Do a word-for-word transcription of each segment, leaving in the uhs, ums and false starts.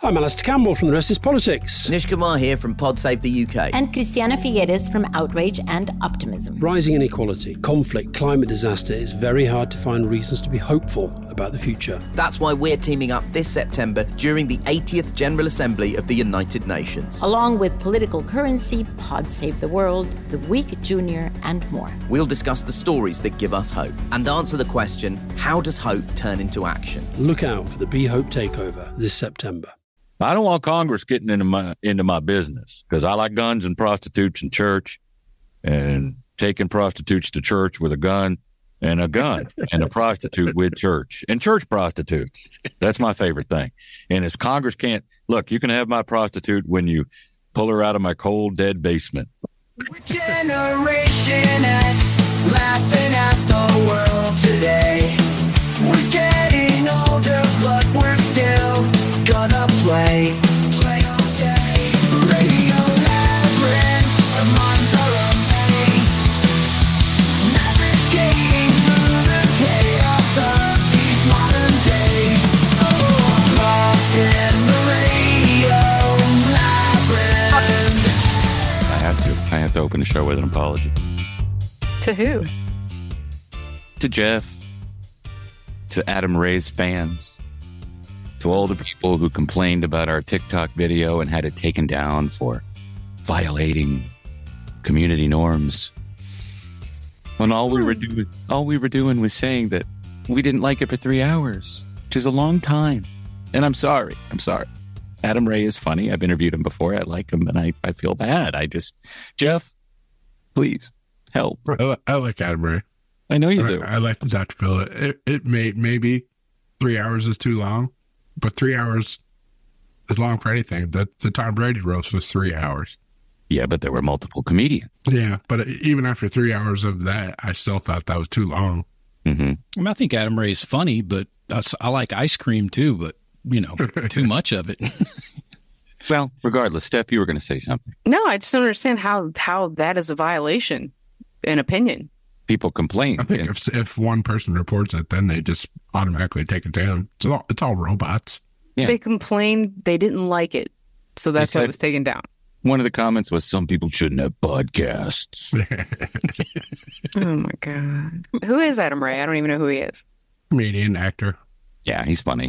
I'm Alistair Campbell from The Rest is Politics. Nish Kumar here from Pod Save the U K. And Christiana Figueres from Outrage and Optimism. Rising inequality, conflict, climate disaster, it's very hard to find reasons to be hopeful about the future. That's why we're teaming up this September during the eightieth General Assembly of the United Nations. Along with Political Currency, Pod Save the World, The Week Junior, and more. We'll discuss the stories that give us hope and answer the question, how does hope turn into action? Look out for the Be Hope Takeover this September. I don't want Congress getting into my into my business because I like guns and prostitutes in church and taking prostitutes to church with a gun and a gun and a prostitute with church and church prostitutes. That's my favorite thing. And as Congress can't, look, you can have my prostitute when you pull her out of my cold, dead basement. We're Generation X, laughing at the world today. We're getting older, but we're still gonna play, play all day. Radio Labyrinth, our minds are a maze, navigating through the chaos of these modern days. Oh, lost in the Radio Labyrinth. I have to. I have to open the show with an apology. To who? To Jeff. To Adam Ray's fans. To all the people who complained about our TikTok video and had it taken down for violating community norms. When all we were doing, all we were doing was saying that we didn't like it for three hours, which is a long time. And I'm sorry. I'm sorry. Adam Ray is funny. I've interviewed him before. I like him, and I, I feel bad. I just, Jeff, please help. I, I like Adam Ray. I know you I, do. I like Doctor Phil. It, it may maybe three hours is too long. But three hours is long for anything. The, the Tom Brady roast was three hours. Yeah, but there were multiple comedians. Yeah, but even after three hours of that, I still thought that was too long. Mm-hmm. I mean, I think Adam Ray's funny, but I, I like ice cream too, but, you know, too much of it. Well, regardless, Steph, you were going to say something. No, I just don't understand how, how that is a violation, in opinion. People complain. I think and, if if one person reports it, then they just automatically take it down. It's all, it's all robots. Yeah. They complained they didn't like it, so that's why it was taken down. One of the comments was, some people shouldn't have podcasts. Oh, my God. Who is Adam Ray? I don't even know who he is. Comedian, actor. Yeah, he's funny.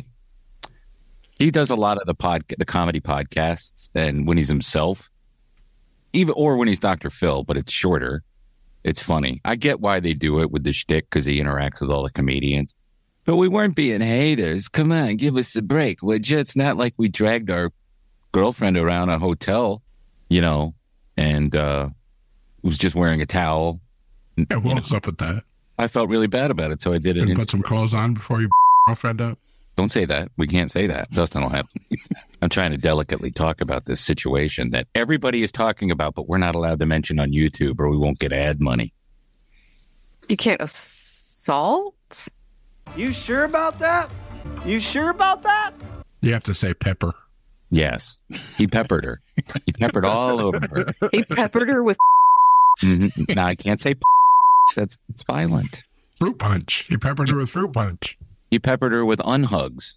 He does a lot of the pod, the comedy podcasts, and when he's himself, even or when he's Doctor Phil, but it's shorter. It's funny. I get why they do it with the shtick because he interacts with all the comedians. But we weren't being haters. Come on, give us a break. Would you? It's not like we dragged our girlfriend around a hotel, you know, and uh, was just wearing a towel. Yeah, what's up with that? I felt really bad about it, so I did it. And in- put some clothes on before you girlfriend up. Don't say that. We can't say that. Dustin will have. I'm trying to delicately talk about this situation that everybody is talking about, but we're not allowed to mention on YouTube or we won't get ad money. You can't assault? You sure about that? You sure about that? You have to say pepper. Yes. He peppered her. He peppered all over her. He peppered her with Mm-hmm. Now, I can't say that's it's violent. Fruit punch. He peppered her with fruit punch. He peppered her with unhugs.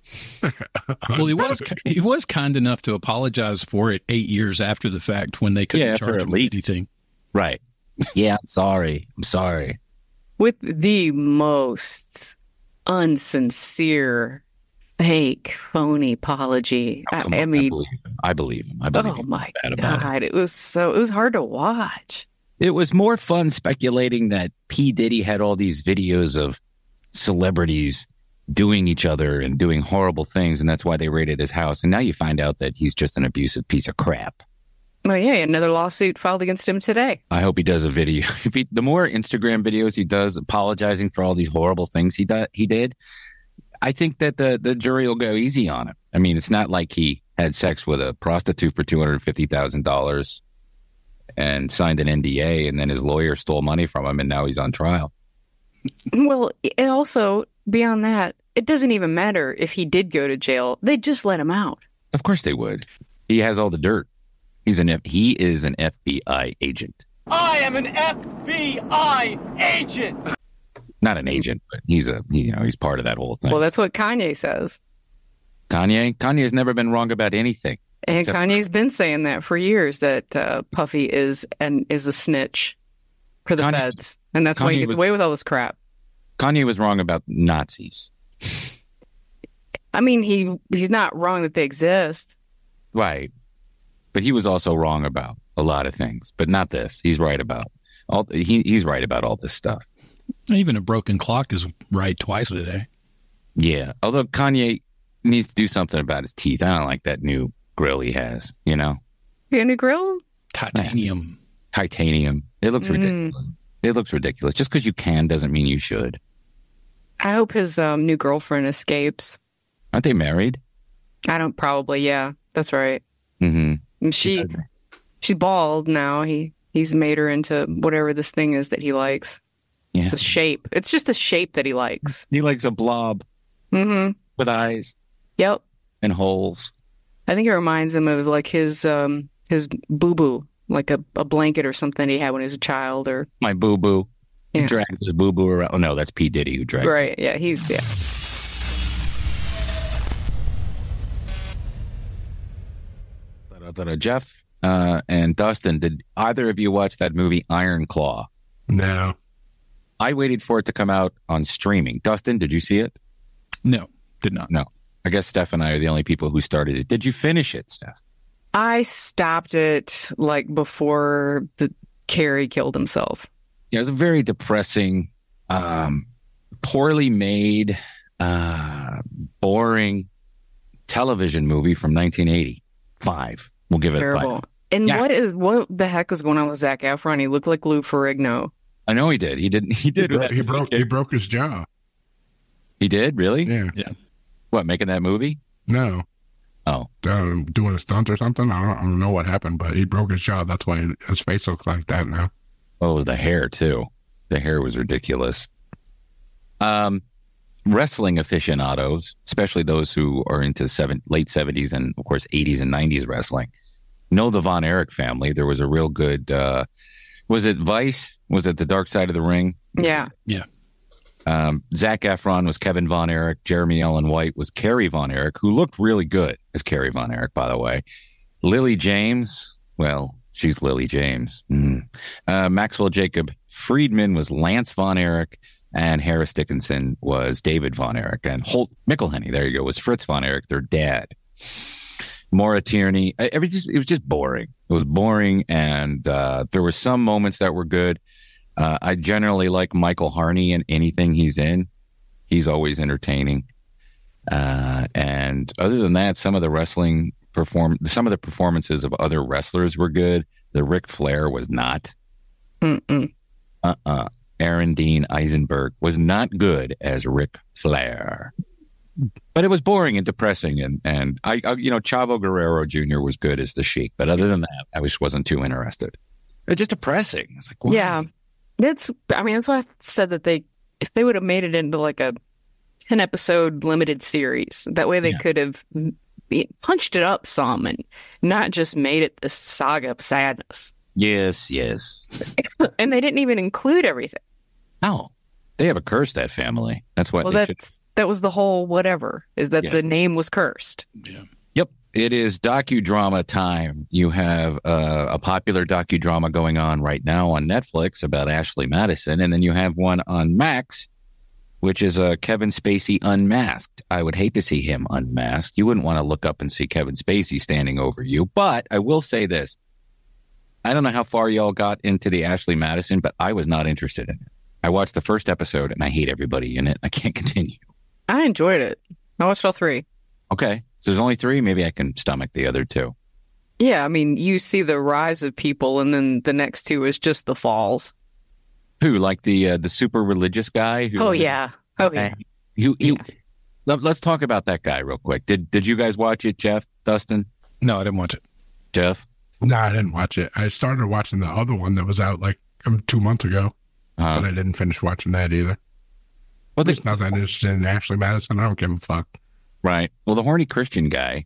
Well, he was he was kind enough to apologize for it eight years after the fact when they couldn't Yeah, charge for him a with leak. anything. Right. Yeah, I'm sorry. I'm sorry. with the most unsincere, fake, phony apology. Oh, I, come I on, mean, believe him. I believe him. I believe oh him. my Bad about God, it. it was so it was hard to watch. It was more fun speculating that P. Diddy had all these videos of celebrities doing each other and doing horrible things, and that's why they raided his house. And now you find out that he's just an abusive piece of crap. Well, yeah, another lawsuit filed against him today. I hope he does a video. If he, the more Instagram videos he does apologizing for all these horrible things he did, he did, I think that the, the jury will go easy on him. I mean, it's not like he had sex with a prostitute for two hundred fifty thousand dollars and signed an N D A, and then his lawyer stole money from him, and now he's on trial. Well, and also, beyond that, it doesn't even matter if he did go to jail. They'd just let him out. Of course they would. He has all the dirt. He's an F- he is an F B I agent. I am an F B I agent. Not an agent, but he's a he, you know he's part of that whole thing. Well, that's what Kanye says. Kanye? Kanye's never been wrong about anything. And Except- Kanye's been saying that for years, that uh, Puffy is and is a snitch for the Kanye- feds. And that's why he Kanye gets was- away with all this crap. Kanye was wrong about Nazis. I mean, he he's not wrong that they exist. Right. But he was also wrong about a lot of things, but not this. He's right about all he he's right about all this stuff. Even a broken clock is right twice a day. Yeah. Although Kanye needs to do something about his teeth. I don't like that new grill he has, you know. You got a new grill? Titanium. Titanium. It looks Mm. ridiculous. It looks ridiculous. Just because you can doesn't mean you should. I hope his um, new girlfriend escapes. Aren't they married? I don't probably, yeah. That's right. Mm-hmm. And she she's bald now. He he's made her into whatever this thing is that he likes. Yeah. It's a shape. It's just a shape that he likes. He likes a blob Mm-hmm. with eyes Yep. and holes. I think it reminds him of like his um his boo boo, like a, a blanket or something he had when he was a child, or My boo boo. He Yeah. drags his boo boo around. Oh no, that's P Diddy who drags. right. Yeah, he's yeah. Da-da-da-da. Jeff uh, and Dustin, did either of you watch that movie Iron Claw? No. I waited for it to come out on streaming. Dustin, did you see it? No, did not. No. I guess Steph and I are the only people who started it. Did you finish it, Steph? I stopped it like before the Carrie killed himself. Yeah, it was a very depressing, um, poorly made, uh, boring television movie from nineteen eighty-five. We'll give it a Terrible. five. And Yeah. what is what the heck was going on with Zac Efron? He looked like Lou Ferrigno. I know he did. He did. He He, did. with bro- that he broke. He kid. broke his jaw. He did. Really? Yeah. Yeah. What? Making that movie? No. Oh, Um, doing a stunt or something. I don't, I don't know what happened, but he broke his jaw. That's why his face looks like that now. well, it was the hair too. The hair was ridiculous. Um, wrestling aficionados, especially those who are into seven, late seventies and of course eighties and nineties wrestling, know the Von Erich family. There was a real good. Uh, was it Vice? Was it The Dark Side of the Ring? Yeah. Yeah. Um, Zac Efron was Kevin Von Erich. Jeremy Allen White was Carrie Von Erich, who looked really good as Carrie Von Erich, by the way. Lily James, well, she's Lily James. Mm. Uh, Maxwell Jacob Friedman was Lance Von Erich, and Harris Dickinson was David Von Erich, and Holt McElhenney, there you go, was Fritz Von Erich, their dad. Maura Tierney, every just, it was just boring. It was boring, and uh, there were some moments that were good. Uh, I generally like Michael Harney in anything he's in. He's always entertaining. Uh, and other than that, some of the wrestling perform, some of the performances of other wrestlers were good. The Ric Flair was not. Mm-mm. Uh-uh. Aaron Dean Eisenberg was not good as Ric Flair. But it was boring and depressing, and and I, I you know Chavo Guerrero Junior was good as the Sheik, but other than that, I just wasn't too interested. It's just depressing. It's like, why? Yeah. That's, I mean, that's why I said that they, if they would have made it into like a ten episode limited series, that way they Yeah. could have be- punched it up some and not just made it this saga of sadness. Yes, yes. And they didn't even include everything. No, they have a curse, that family. That's what Well, they should. that's, that was the whole whatever, is that Yeah. the name was cursed. Yeah. Yep. It is docudrama time. You have uh, a popular docudrama going on right now on Netflix about Ashley Madison, and then you have one on Max, which is uh, Kevin Spacey Unmasked. I would hate to see him unmasked. You wouldn't want to look up and see Kevin Spacey standing over you. But I will say this. I don't know how far y'all got into the Ashley Madison, but I was not interested in it. I watched the first episode, and I hate everybody in it. I can't continue. I enjoyed it. I watched all three. Okay. So there's only three. Maybe I can stomach the other two. Yeah, I mean, you see the rise of people, and then the next two is just the falls. Who, like the uh, the super religious guy? Who, Oh, yeah. Oh, yeah. You, you, Yeah. Let, let's talk about that guy real quick. Did Did you guys watch it, Jeff, Dustin, No, I didn't watch it. Jeff? No, I didn't watch it. I started watching the other one that was out like um, two months ago, Uh, but I didn't finish watching that either. well, There's the, not that interested in Ashley Madison. I don't give a fuck. right. Well, the horny Christian guy.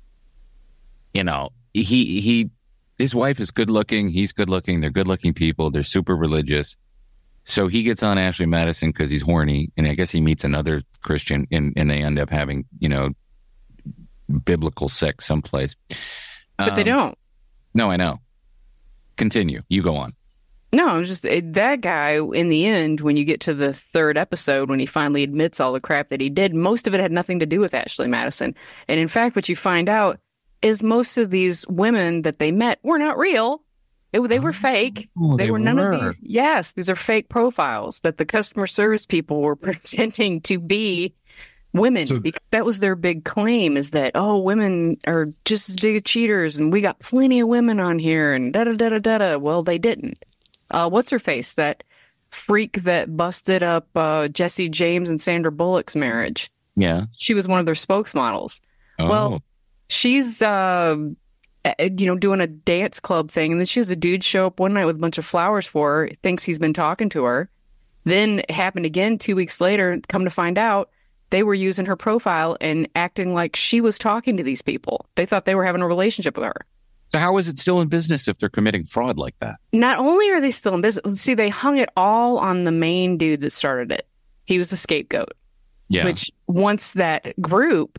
You know, he he, his wife is good looking. He's good looking. They're good looking people. They're super religious. So he gets on Ashley Madison because he's horny, and I guess he meets another Christian, and, and they end up having, you know, biblical sex someplace. But um, they don't. No, I know. Continue. You go on. No, I'm just that guy in the end, when you get to the third episode, when he finally admits all the crap that he did, most of it had nothing to do with Ashley Madison. And in fact, what you find out is most of these women that they met were not real. It, they were fake. Oh, they, they were none were. of these. Yes, these are fake profiles that the customer service people were pretending to be women. So, because that was their big claim, is that, oh, women are just as big cheaters and we got plenty of women on here and da da da da da da. Well, they didn't. Uh, what's her face? That freak that busted up uh, Jesse James and Sandra Bullock's marriage. Yeah. She was one of their spokesmodels. Oh. Well, she's, uh, you know, doing a dance club thing. And then she has a dude show up one night with a bunch of flowers for her, thinks he's been talking to her. Then it happened again two weeks later. Come to find out, they were using her profile and acting like she was talking to these people. They thought they were having a relationship with her. So how is it still in business if they're committing fraud like that? Not only are they still in business, see, they hung it all on the main dude that started it. He was the scapegoat. Yeah. Which once that group,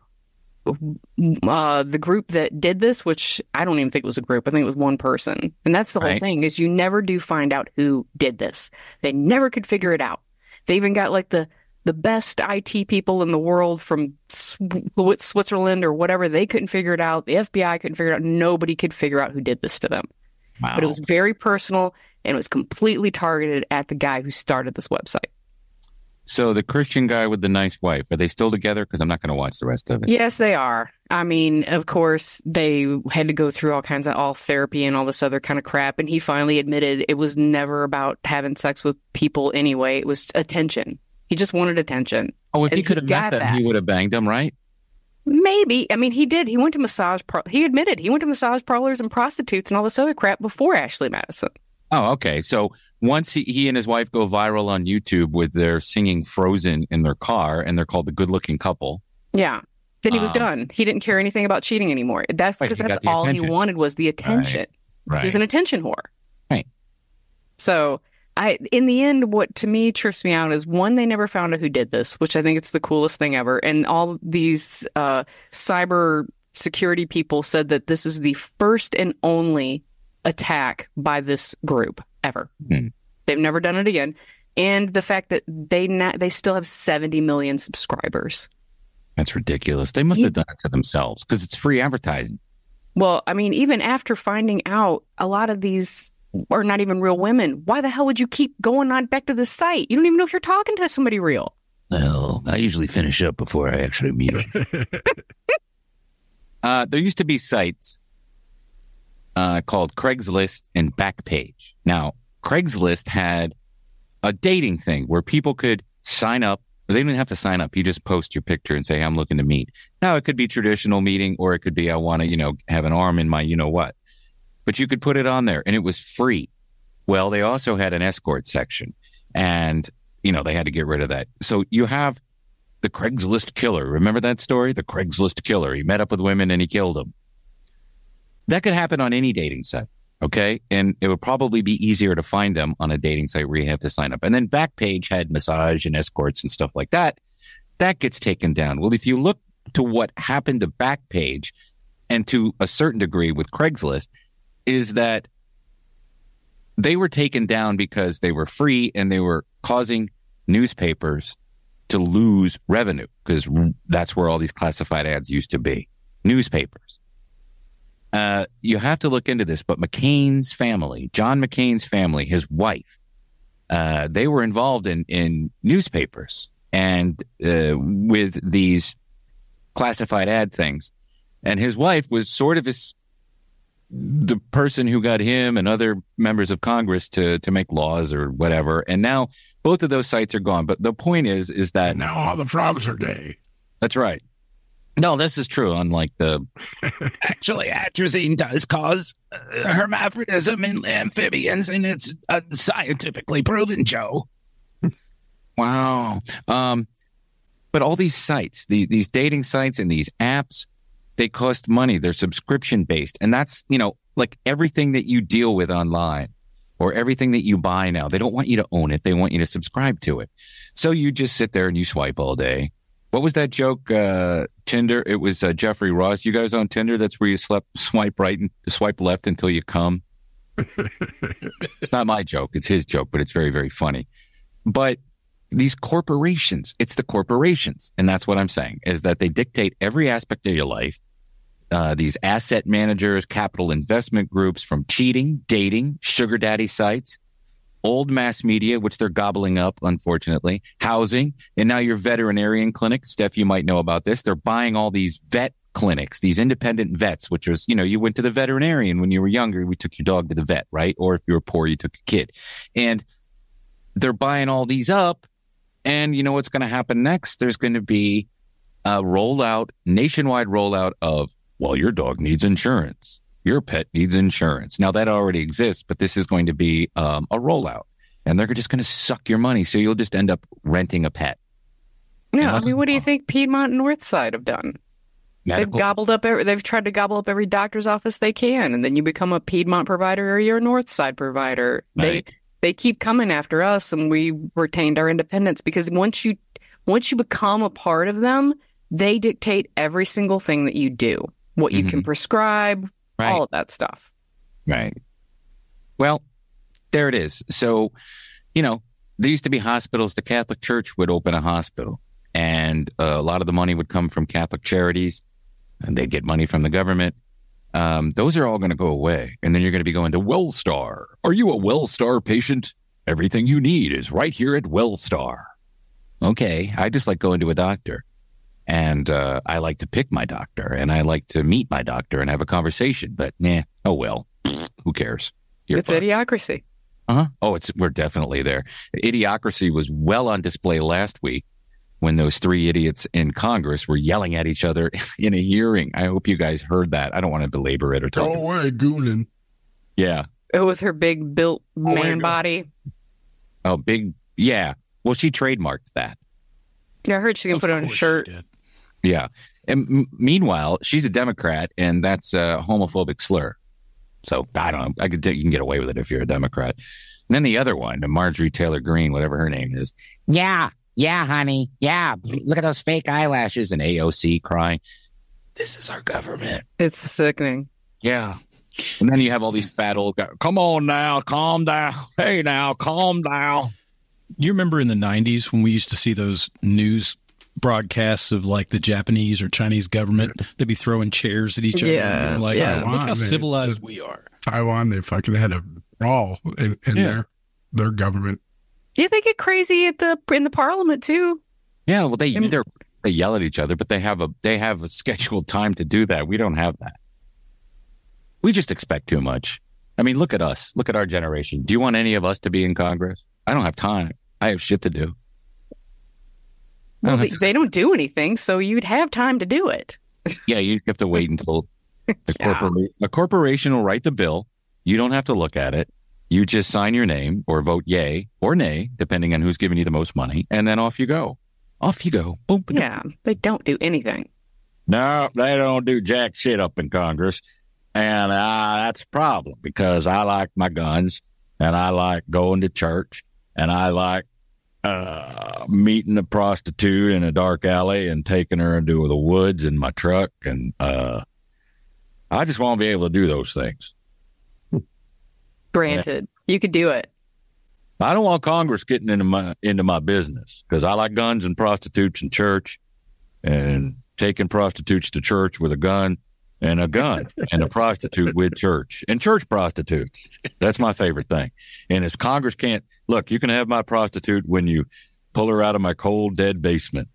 uh, the group that did this, which I don't even think it was a group, I think it was one person. And that's the whole Right. thing, is you never do find out who did this. They never could figure it out. They even got like the the best I T people in the world from Switzerland or whatever. They couldn't figure it out. The F B I couldn't figure it out. Nobody could figure out who did this to them. Wow. But it was very personal, and it was completely targeted at the guy who started this website. So the Christian guy with the nice wife, are they still together? Because I'm not going to watch the rest of it. Yes, they are. I mean, of course, they had to go through all kinds of all therapy and all this other kind of crap. And he finally admitted it was never about having sex with people anyway. It was attention. He just wanted attention. Oh, if And he could have got met them, that. he would have banged them, right? Maybe. I mean, he did. He went to massage par- He admitted he went to massage parlors and prostitutes and all this other crap before Ashley Madison. Oh, okay. So once he, he and his wife go viral on YouTube with their singing Frozen in their car, and they're called the Good Looking Couple. Yeah. Then he was Um, done. He didn't care anything about cheating anymore. That's Right, because he that's got the all attention. he wanted was the attention. Right. He was an attention whore. Right. So I, in the end, what to me trips me out is, one, they never found out who did this, which I think it's the coolest thing ever. And all these uh, cyber security people said that this is the first and only attack by this group ever. Hmm. They've never done it again. And the fact that they na- they still have seventy million subscribers. That's ridiculous. They must have done it to themselves because it's free advertising. Well, I mean, even after finding out a lot of these are not even real women, why the hell would you keep going on back to the site? You don't even know if you're talking to somebody real. Well, I usually finish up before I actually meet them. uh, there used to be sites uh, called Craigslist and Backpage. Now, Craigslist had a dating thing where people could sign up. They didn't have to sign up. You just post your picture and say, I'm looking to meet. Now, it could be traditional meeting, or it could be, I want to, you know, have an arm in my, you know what. But you could put it on there and it was free. Well, they also had an escort section, and, you know, they had to get rid of that. So you have the Craigslist killer. Remember that story? The Craigslist killer. He met up with women and he killed them. That could happen on any dating site. Okay. And it would probably be easier to find them on a dating site where you have to sign up. And then Backpage had massage and escorts and stuff like that. That gets taken down. Well, if you look to what happened to Backpage, and to a certain degree with Craigslist, is that they were taken down because they were free and they were causing newspapers to lose revenue, because that's where all these classified ads used to be. Newspapers. Uh, you have to look into this, but McCain's family, John McCain's family, his wife, uh, they were involved in, in newspapers and uh, with these classified ad things. And his wife was sort of his, the person who got him and other members of Congress to to make laws or whatever. And now both of those sites are gone. But the point is, is that now all the frogs are gay. That's right. No, this is true. Unlike the actually, atrazine does cause uh, hermaphroditism in amphibians, and it's uh, scientifically proven, Joe. Wow. Um, but all these sites, the, these dating sites and these apps, they cost money. They're subscription based. And that's, you know, like everything that you deal with online or everything that you buy now, they don't want you to own it. They want you to subscribe to it. So you just sit there and you swipe all day. What was that joke? Uh, Tinder. It was uh, Jeffrey Ross. You guys on Tinder? That's where you slept, swipe right and swipe left until you come. It's not my joke. It's his joke, but it's very, very funny. But these corporations, it's the corporations. And that's what I'm saying, is that they dictate every aspect of your life. Uh, these asset managers, capital investment groups, from cheating, dating, sugar daddy sites, old mass media, which they're gobbling up, unfortunately, housing, and now your veterinarian clinic. Steph, you might know about this. They're buying all these vet clinics, these independent vets, which is, you know, you went to the veterinarian when you were younger. We took your dog to the vet, right? Or if you were poor, you took a kid. And they're buying all these up. And you know what's going to happen next? There's going to be a rollout, nationwide rollout of, well, your dog needs insurance. Your pet needs insurance. Now, that already exists, but this is going to be um, a rollout. And they're just going to suck your money. So you'll just end up renting a pet. Yeah, I mean, what do you think Piedmont and Northside have done? Medical. They've gobbled up. Every, they've tried to gobble up every doctor's office they can, and then you become a Piedmont provider or you're a Northside provider. Right. They they keep coming after us, and we retained our independence because once you once you become a part of them, they dictate every single thing that you do, what you mm-hmm. can prescribe, right. all of that stuff. Right. Well, there it is. So, you know, there used to be hospitals. The Catholic Church would open a hospital, and uh, a lot of the money would come from Catholic charities. And they'd get money from the government. Um, those are all going to go away. And then you're going to be going to WellStar. Are you a WellStar patient? Everything you need is right here at WellStar. Okay. I just like going to a doctor. And uh, I like to pick my doctor. And I like to meet my doctor and have a conversation. But, nah, oh, well, who cares? You're it's fine. Idiocracy. Uh-huh. Oh, it's we're definitely there. Idiocracy was well on display last week, when those three idiots in Congress were yelling at each other in a hearing. I hope you guys heard that. I don't want to belabor it or talk. Go away, Goonin. Yeah. It was her big built man body. Oh, big. Yeah. Well, she trademarked that. Yeah, I heard she's going to put on a shirt. Yeah. And m- meanwhile, she's a Democrat, and that's a homophobic slur. So I don't know. I could think you can get away with it if you're a Democrat. And then the other one, the Marjorie Taylor Greene, whatever her name is. Yeah. Yeah, honey. Yeah. Look at those fake eyelashes. And A O C crying. This is our government. It's sickening. Yeah. And then you have all these fat old guys. Come on now. Calm down. Hey, now. Calm down. You remember in the nineties when we used to see those news broadcasts of like the Japanese or Chinese government? They'd be throwing chairs at each other. Yeah. And like, yeah. Look Taiwan, how they- civilized the- we are. Taiwan, they fucking had a brawl in, in Yeah. their their government. Yeah, they get crazy at the in the parliament too. Yeah. Well, they they they yell at each other, but they have a they have a scheduled time to do that. We don't have that. We just expect too much. I mean, look at us. Look at our generation. Do you want any of us to be in Congress? I don't have time. I have shit to do. Well, they, they don't do anything, so you'd have time to do it. Yeah, you have to wait until the Yeah. corpora- a corporation will write the bill. You don't have to look at it. You just sign your name or vote yay or nay, depending on who's giving you the most money, and then off you go. Off you go. Boom. boom. Yeah, they don't do anything. No, they don't do jack shit up in Congress. And uh, that's a problem because I like my guns and I like going to church and I like uh, meeting a prostitute in a dark alley and taking her into the woods in my truck. And uh, I just want to be able to do those things. Granted, you could do it. I don't want Congress getting into my into my business because I like guns and prostitutes and church and taking prostitutes to church with a gun and a gun and a prostitute with church and church prostitutes. That's my favorite thing. And as Congress can't look, you can have my prostitute when you pull her out of my cold, dead basement.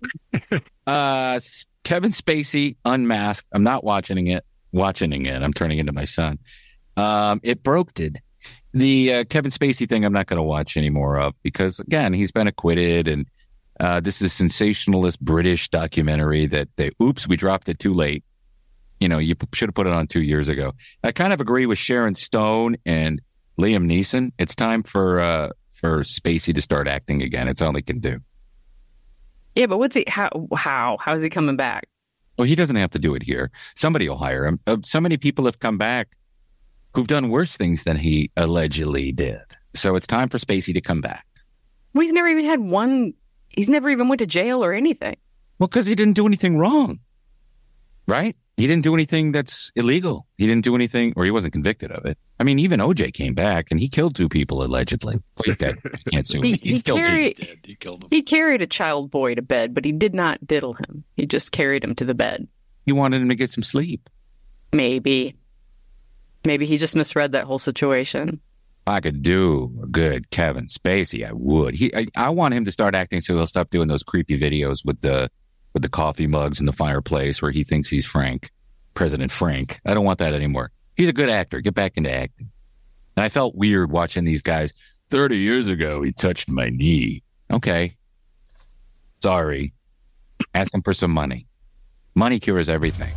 uh, Kevin Spacey unmasked. I'm not watching it, watching it. I'm turning into my son. Um, it broke it. The uh, Kevin Spacey thing I'm not going to watch any more of because, again, he's been acquitted. And uh, this is sensationalist British documentary that they, oops, we dropped it too late. You know, you p- should have put it on two years ago. I kind of agree with Sharon Stone and Liam Neeson. It's time for uh, for Spacey to start acting again. It's all he can do. Yeah, but what's he? How? How? How is he coming back? Well, he doesn't have to do it here. Somebody will hire him. Uh, so many people have come back who've done worse things than he allegedly did. So it's time for Spacey to come back. Well, he's never even had one. He's never even went to jail or anything. Well, because he didn't do anything wrong, right? He didn't do anything that's illegal. He didn't do anything, or he wasn't convicted of it. I mean, even O J came back and he killed two people allegedly. Well, he's dead. You can't sue him. He, He's he, killed carried, Dead. He killed him. he carried a child boy to bed, but he did not diddle him. He just carried him to the bed. He wanted him to get some sleep. Maybe. Maybe he just misread that whole situation. If I could do a good Kevin Spacey, I would. He, I, I want him to start acting so he'll stop doing those creepy videos with the with the coffee mugs in the fireplace where he thinks he's Frank, President Frank. I don't want that anymore. He's a good actor. Get back into acting. And I felt weird watching these guys. thirty years ago, he touched my knee. Okay. Sorry. Ask him for some money. Money cures everything.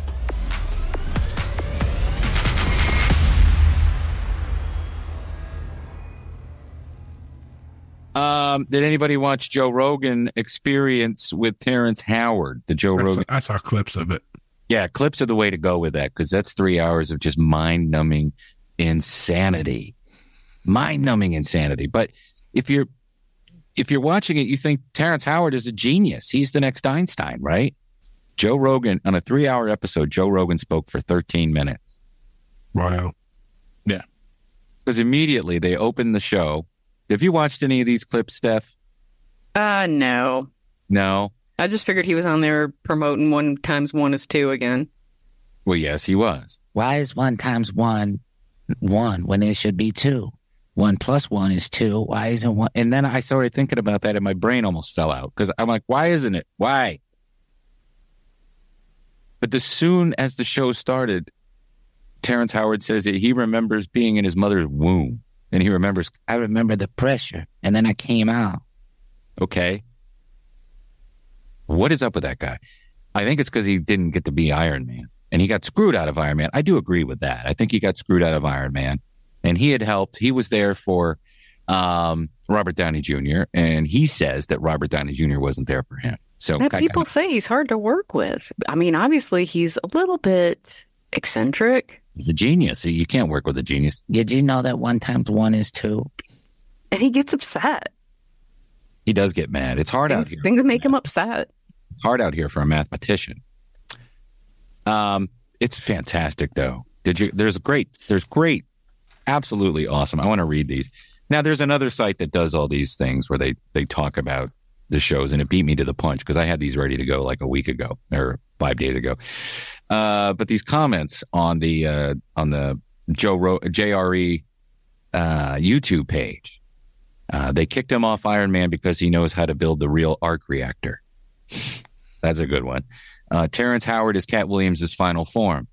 Um, did anybody watch Joe Rogan Experience with Terrence Howard? The Joe I Rogan. saw, I saw clips of it. Yeah, clips are the way to go with that because that's three hours of just mind-numbing insanity, mind-numbing insanity. But if you're if you're watching it, you think Terrence Howard is a genius. He's the next Einstein, right? Joe Rogan on a three-hour episode. Joe Rogan spoke for thirteen minutes. Wow. Yeah, because immediately they opened the show. Have you watched any of these clips, Steph? Uh, no. No. I just figured he was on there promoting one times one is two again. Well, yes, he was. Why is one times one one when it should be two? One plus one is two. Why isn't one? And then I started thinking about that and my brain almost fell out because I'm like, why isn't it? Why? But as soon as the show started, Terrence Howard says that he remembers being in his mother's womb and he remembers. I remember the pressure and then I came out. Okay. What is up with that guy? I think it's because he didn't get to be Iron Man and he got screwed out of Iron Man. I do agree with that. I think he got screwed out of Iron Man and he had helped. He was there for um, Robert Downey Junior and he says that Robert Downey Junior wasn't there for him. So That I people kinda, say he's hard to work with. I mean, obviously he's a little bit eccentric. he's a genius. You can't work with a genius. Did you know that one times one is two? And he gets upset. He does get mad. It's hard out Things, here. things make him upset. It's hard out here for a mathematician. Um, it's fantastic though. Did you? There's great. There's great. Absolutely awesome. I want to read these. Now, there's another site that does all these things where they they talk about the shows, and it beat me to the punch because I had these ready to go like a week ago or five days ago. Uh, but these comments on the uh, on the Joe Ro- J R E uh, YouTube page, uh, they kicked him off Iron Man because he knows how to build the real arc reactor. That's a good one. Uh, Terrence Howard is Cat Williams' final form.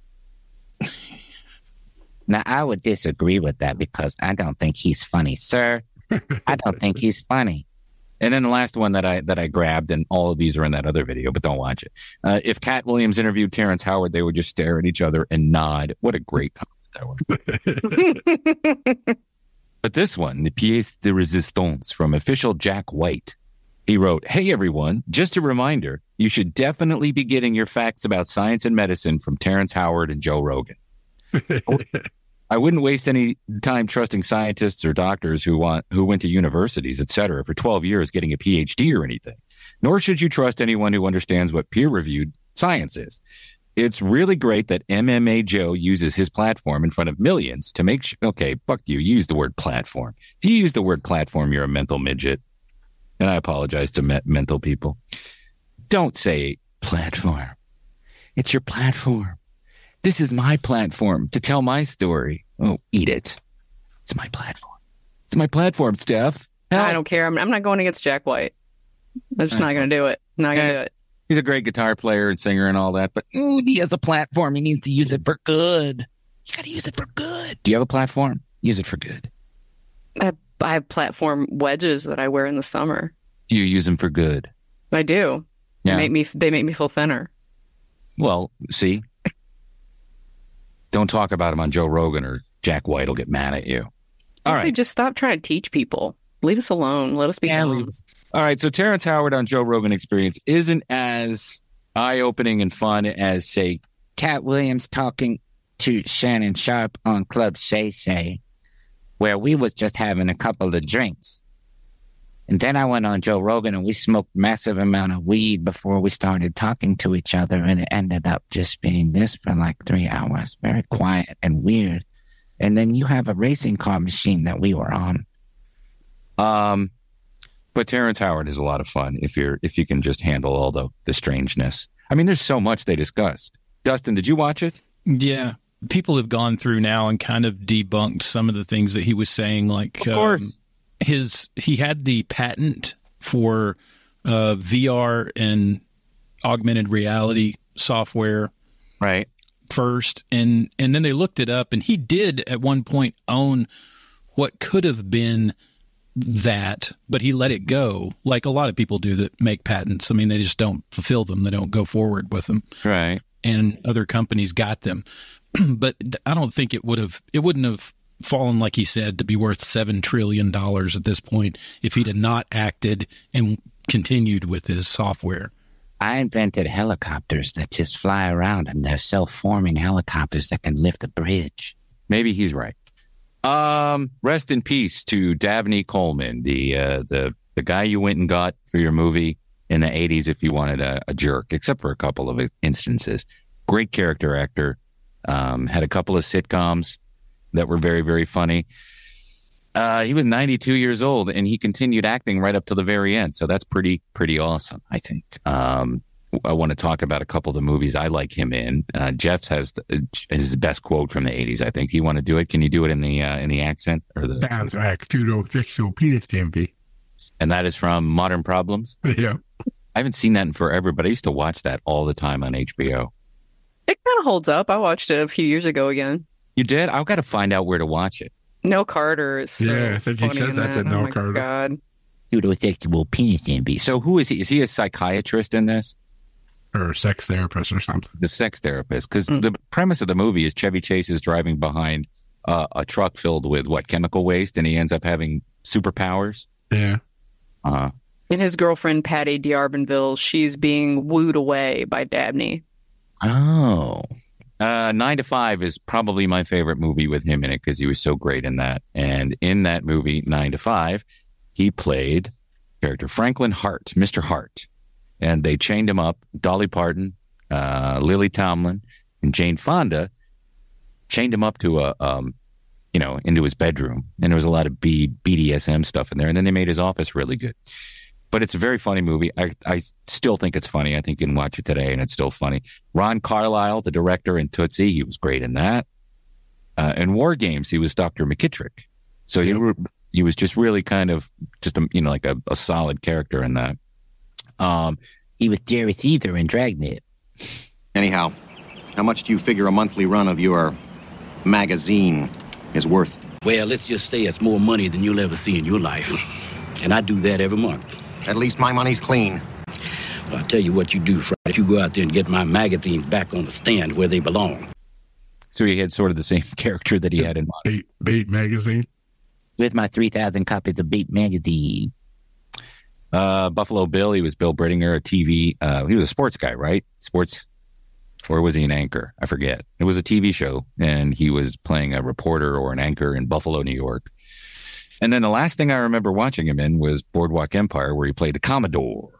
Now, I would disagree with that because I don't think he's funny, sir. I don't think he's funny. And then the last one that I that I grabbed, and all of these are in that other video, but don't watch it. Uh, if Cat Williams interviewed Terrence Howard, they would just stare at each other and nod. What a great comment that was. But this one, the pièce de résistance from official Jack White. He wrote, "Hey, everyone, just a reminder, you should definitely be getting your facts about science and medicine from Terrence Howard and Joe Rogan. I wouldn't waste any time trusting scientists or doctors who want who went to universities, et cetera, for twelve years getting a P H D or anything. Nor should you trust anyone who understands what peer-reviewed science is. It's really great that M M A Joe uses his platform in front of millions to make sure. Okay, fuck you. Use the word platform. If you use the word platform, you're a mental midget. And I apologize to me- mental people. Don't say platform. It's your platform. This is my platform to tell my story. Oh, eat it. It's my platform. It's my platform, Steph. Help. I don't care. I'm, I'm not going against Jack White. I'm just not going to do it. Not going to do it. He's a great guitar player and singer and all that, but Ooh, he has a platform. He needs to use it for good. You got to use it for good. do you have a platform? Use it for good. I have, I have platform wedges that I wear in the summer. You use them for good. I do. Yeah. They make me. They make me feel thinner. Well, see, don't talk about him on Joe Rogan or Jack White will get mad at you. All I say right. just stop trying to teach people. Leave us alone. Let us be Yeah, calm. leave us- All right. So Terrence Howard on Joe Rogan Experience isn't as eye-opening and fun as, say, Cat Williams talking to Shannon Sharp on Club Shay Shay, where we was just having a couple of drinks. And then I went on Joe Rogan and we smoked massive amount of weed before we started talking to each other. And it ended up just being this for like three hours, very quiet and weird. And then you have a racing car machine that we were on. Um, but Terrence Howard is a lot of fun if you're if you can just handle all the the strangeness. I mean, there's so much they discussed. Dustin, did you watch it? Yeah. People have gone through now and kind of debunked some of the things that he was saying. Like, of course, um, his he had the patent for uh, V R and augmented reality software, right? First, and and then they looked it up, and he did at one point own what could have been that, but he let it go, like a lot of people do that make patents. I mean, they just don't fulfill them; they don't go forward with them, right? And other companies got them. But I don't think it would have, it wouldn't have fallen, like he said, to be worth seven trillion dollars at this point if he'd have not acted and continued with his software. I invented helicopters that just fly around, and they're self-forming helicopters that can lift a bridge. Maybe he's right. Um, rest in peace to Dabney Coleman, the uh, the the guy you went and got for your movie in the eighties if you wanted a, a jerk, except for a couple of instances. Great character actor. Um, had a couple of sitcoms that were very, very funny. Uh, he was ninety-two years old, and he continued acting right up to the very end. So that's pretty, pretty awesome, I think. Um, I want to talk about a couple of the movies I like him in. Uh, Jeff's has the, his best quote from the eighties, I think. You want to do it? Can you do it in the uh, in the accent or the? Sounds like pseudo-fictional penis envy. And that is from Modern Problems. Yeah, I haven't seen that in forever, but I used to watch that all the time on H B O. It kind of holds up. I watched it a few years ago again. You did? I've got to find out where to watch it. Nell Carter is so yeah. I think he funny says in that's that. at Oh Nell my Carter. God. Pseudo-sexual penis envy. So who is he? Is he a psychiatrist in this? Or a sex therapist or something. The sex therapist. Because Mm. the premise of the movie is Chevy Chase is driving behind uh, a truck filled with, what, chemical waste, and he ends up having superpowers. Yeah. Uh, And his girlfriend, Patty D'Arbonville, she's being wooed away by Dabney. oh. Uh, Nine to Five is probably my favorite movie with him in it because he was so great in that. And in that movie, Nine to Five, he played character Franklin Hart, Mister Hart. And they chained him up. Dolly Parton, uh, Lily Tomlin, and Jane Fonda chained him up to a, um, you know, into his bedroom. And there was a lot of B, B D S M stuff in there. And then they made his office really good. But it's a very funny movie. I, I still think it's funny. I think you can watch it today, and it's still funny. Ron Carlisle, the director in Tootsie, he was great in that. Uh, in War Games, he was Doctor McKittrick. So he, he was just really kind of just, a, you know, like a, a solid character in that. Um, he was Jerry Caesar in Dragnet. Anyhow, how much do you figure a monthly run of your magazine is worth? Well, let's just say it's more money than you'll ever see in your life. And I do that every month. At least my money's clean. Well, I'll tell you what you do, Friday. You go out there and get my magazines back on the stand where they belong. So he had sort of the same character that he had in Beat, Beat Magazine. With my three thousand copies of Beat Magazine. uh, Buffalo Bill. He was Bill Brittinger, a T V. Uh, he was a sports guy, right? Sports. Or was he an anchor? I forget. It was a T V show, and he was playing a reporter or an anchor in Buffalo, New York. And then the last thing I remember watching him in was Boardwalk Empire, where he played the Commodore.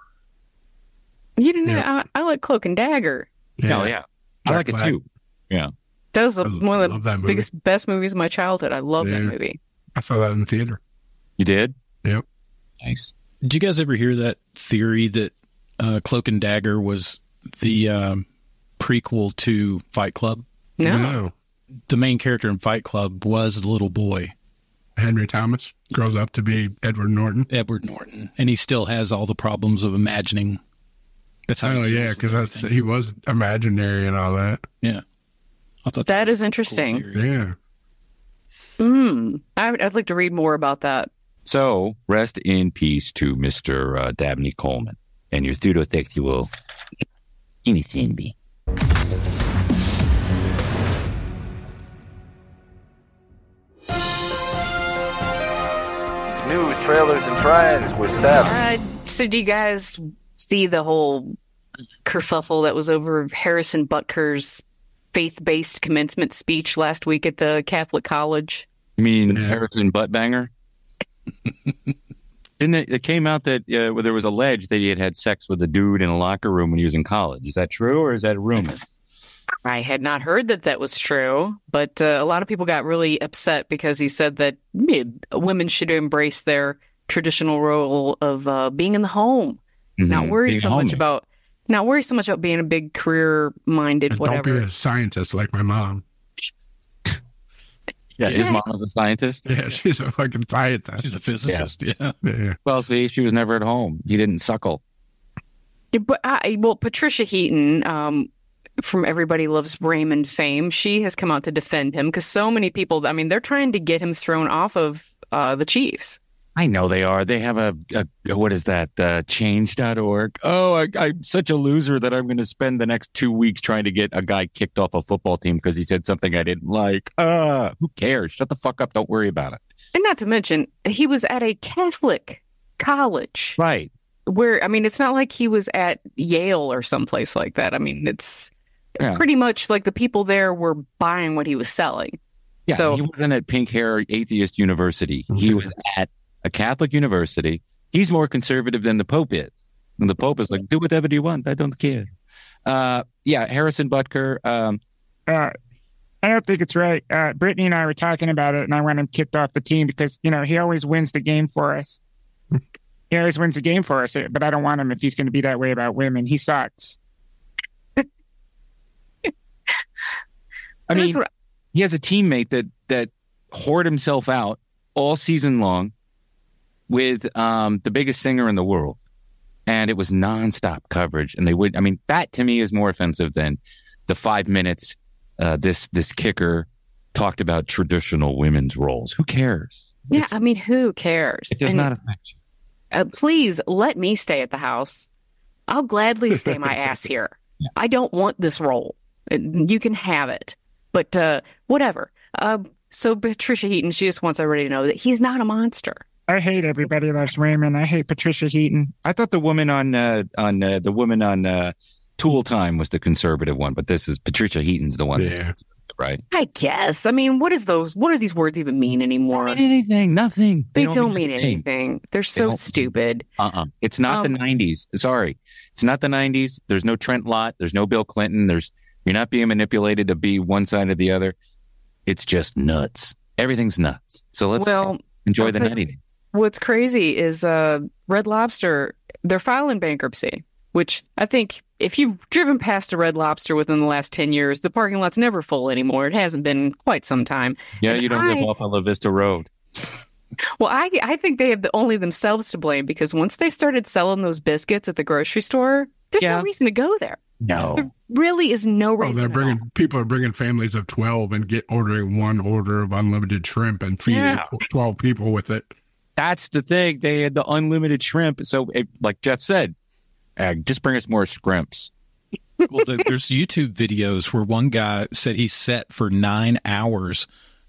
You didn't Yeah. know, I, I like Cloak and Dagger. Yeah, oh, yeah. I Jack like Black. it too. Yeah. That was the, I one of love the that movie. biggest, best movies of my childhood. I love that Yeah. movie. I saw that in the theater. You did? Yep. Nice. Did you guys ever hear that theory that uh, Cloak and Dagger was the um, prequel to Fight Club? No. No. The main character in Fight Club was the little boy, Henry Thomas grows up to be Edward Norton. Edward Norton, and he still has all the problems of imagining. That's how. Oh he yeah, deals because with that's everything. he was imaginary and all that. Yeah, I thought That was is a cool interesting. theory. Yeah. Mm. I, would- I'd like to read more about that. So rest in peace to Mister Uh, Dabney Coleman and your pseudosexual Penis envy. News, trailers, and trends with Steph. Uh, so do you guys see the whole kerfuffle that was over Harrison Butker's faith-based commencement speech last week at the Catholic College? You mean Yeah. Harrison Buttbanger? Didn't it, it came out that uh, well, there was alleged that he had had sex with a dude in a locker room when he was in college. Is that true or is that a rumor? I had not heard that that was true, but uh, a lot of people got really upset because he said that eh, women should embrace their traditional role of uh, being in the home, mm-hmm. not worry being so much about not worry so much about being a big career-minded and whatever. Don't be a scientist like my mom. Yeah, his mom was a scientist. Yeah, she's a fucking scientist. She's a physicist. Yeah. yeah. yeah. Well, see, she was never at home. He didn't suckle. Yeah, but I, well, Patricia Heaton, um, from Everybody Loves Raymond fame, she has come out to defend him because so many people. I mean, they're trying to get him thrown off of uh, the Chiefs. I know they are. They have a, a what is that? Uh, change dot org. Oh, I, I'm such a loser that I'm going to spend the next two weeks trying to get a guy kicked off a football team because he said something I didn't like. Uh, who cares? Shut the fuck up. Don't worry about it. And not to mention, he was at a Catholic college. Right. Where, I mean, it's not like he was at Yale or someplace like that. I mean, it's yeah. pretty much like the people there were buying what he was selling. Yeah, so, he wasn't at Pink Hair Atheist University. He was at a Catholic university. He's more conservative than the Pope is. And the Pope is like, do whatever you want. I don't care. Uh, yeah, Harrison Butker. Um, uh, I don't think it's right. Uh, Brittany and I were talking about it, and I want him kicked off the team because, you know, he always wins the game for us. He always wins the game for us, but I don't want him if he's going to be that way about women. He sucks. I mean, he has a teammate that that whored himself out all season long with um, the biggest singer in the world. And it was nonstop coverage. And they would, I mean, that to me is more offensive than the five minutes uh, this this kicker talked about traditional women's roles. Who cares? Yeah, it's, I mean, who cares? It does and, not affect you. Uh, please let me stay at the house. I'll gladly stay my ass here. Yeah. I don't want this role. You can have it. But uh, whatever. Uh, so Patricia Heaton, she just wants everybody to know that he's not a monster. I hate Everybody Loves Raymond. I hate Patricia Heaton. I thought the woman on uh, on uh, the woman on uh, Tool Time was the conservative one, but this is Patricia Heaton's the one. Yeah. That's conservative, right? I guess. I mean, what is those? What do these words even mean anymore? They don't mean anything. Nothing. They, they don't, don't mean anything. anything. They're so they stupid. Uh uh-uh. uh. It's not um, the nineties. Sorry, it's not the nineties. There's no Trent Lott. There's no Bill Clinton. There's you're not being manipulated to be one side or the other. It's just nuts. Everything's nuts. So let's well, enjoy the like, nuttiness. What's crazy is uh, Red Lobster, they're filing bankruptcy, which I think if you've driven past a Red Lobster within the last ten years, the parking lot's never full anymore. It hasn't been in quite some time. Yeah, and you don't I, live off of La Vista Road. Well, I I think they have the, only themselves to blame because once they started selling those biscuits at the grocery store, there's yeah. no reason to go there. No. There really is no reason. Oh, they're bringing people are bringing families of twelve and get ordering one order of unlimited shrimp and feeding yeah. twelve people with it. That's the thing. They had the unlimited shrimp. So, it, like Jeff said, uh, just bring us more scrimps. Well, the, there's YouTube videos where one guy said he sat for nine hours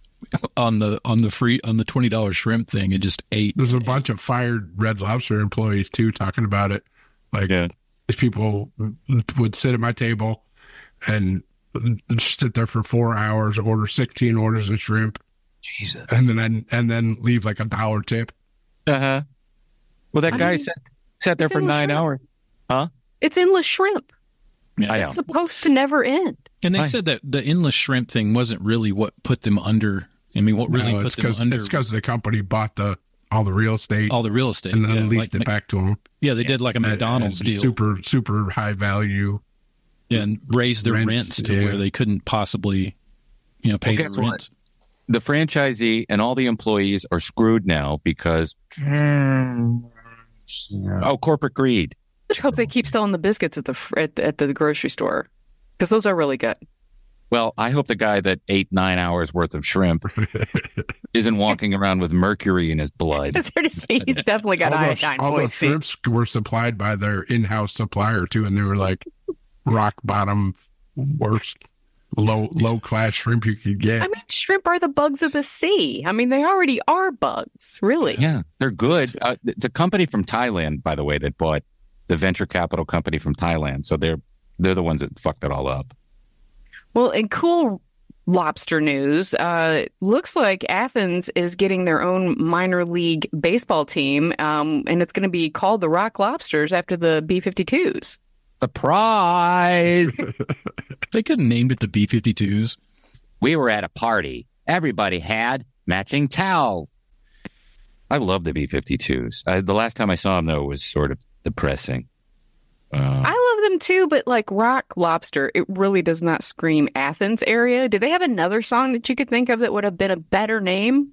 on the on the free on the twenty dollar shrimp thing and just ate. There's a bunch of fired Red Lobster employees too talking about it. Like yeah. these people would sit at my table and sit there for four hours, order sixteen orders of shrimp. Jesus, and then and then leave like a dollar tip. Uh huh. Well, that I guy mean, sat sat there for nine shrimp. hours. Huh? It's endless shrimp. Yeah, it's supposed to never end. And they I, said that the endless shrimp thing wasn't really what put them under. I mean, what really no, put them under? It's because the company bought the all the real estate, all the real estate, and then yeah, leased like, it back to them. Yeah, they did like a McDonald's at, at deal, super super high value. Yeah, and raised their rents, rents to yeah. where they couldn't possibly, you know, pay okay, the so rents. The franchisee and all the employees are screwed now because mm, oh, corporate greed. I just hope they keep selling the biscuits at the at, at the grocery store because those are really good. Well, I hope the guy that ate nine hours worth of shrimp isn't walking around with mercury in his blood. It's hard to see. He's definitely got all iodine. Those, all the shrimps were supplied by their in-house supplier too, and they were like rock bottom, worst. Low low class shrimp you could get. I mean, shrimp are the bugs of the sea. I mean, they already are bugs, really. Yeah, they're good. Uh, it's a company from Thailand, by the way, that bought the venture capital company from Thailand. So they're they're the ones that fucked it all up. Well, and cool lobster news. Uh, looks like Athens is getting their own minor league baseball team, um, and it's going to be called the Rock Lobsters after the B fifty-twos. Surprise! They could have named it the B fifty-twos. We were at a party. Everybody had matching towels. I love the B fifty-twos. I, the last time I saw them, though, was sort of depressing. Uh, I love them too, but like Rock Lobster, it really does not scream Athens area. Do they have another song that you could think of that would have been a better name?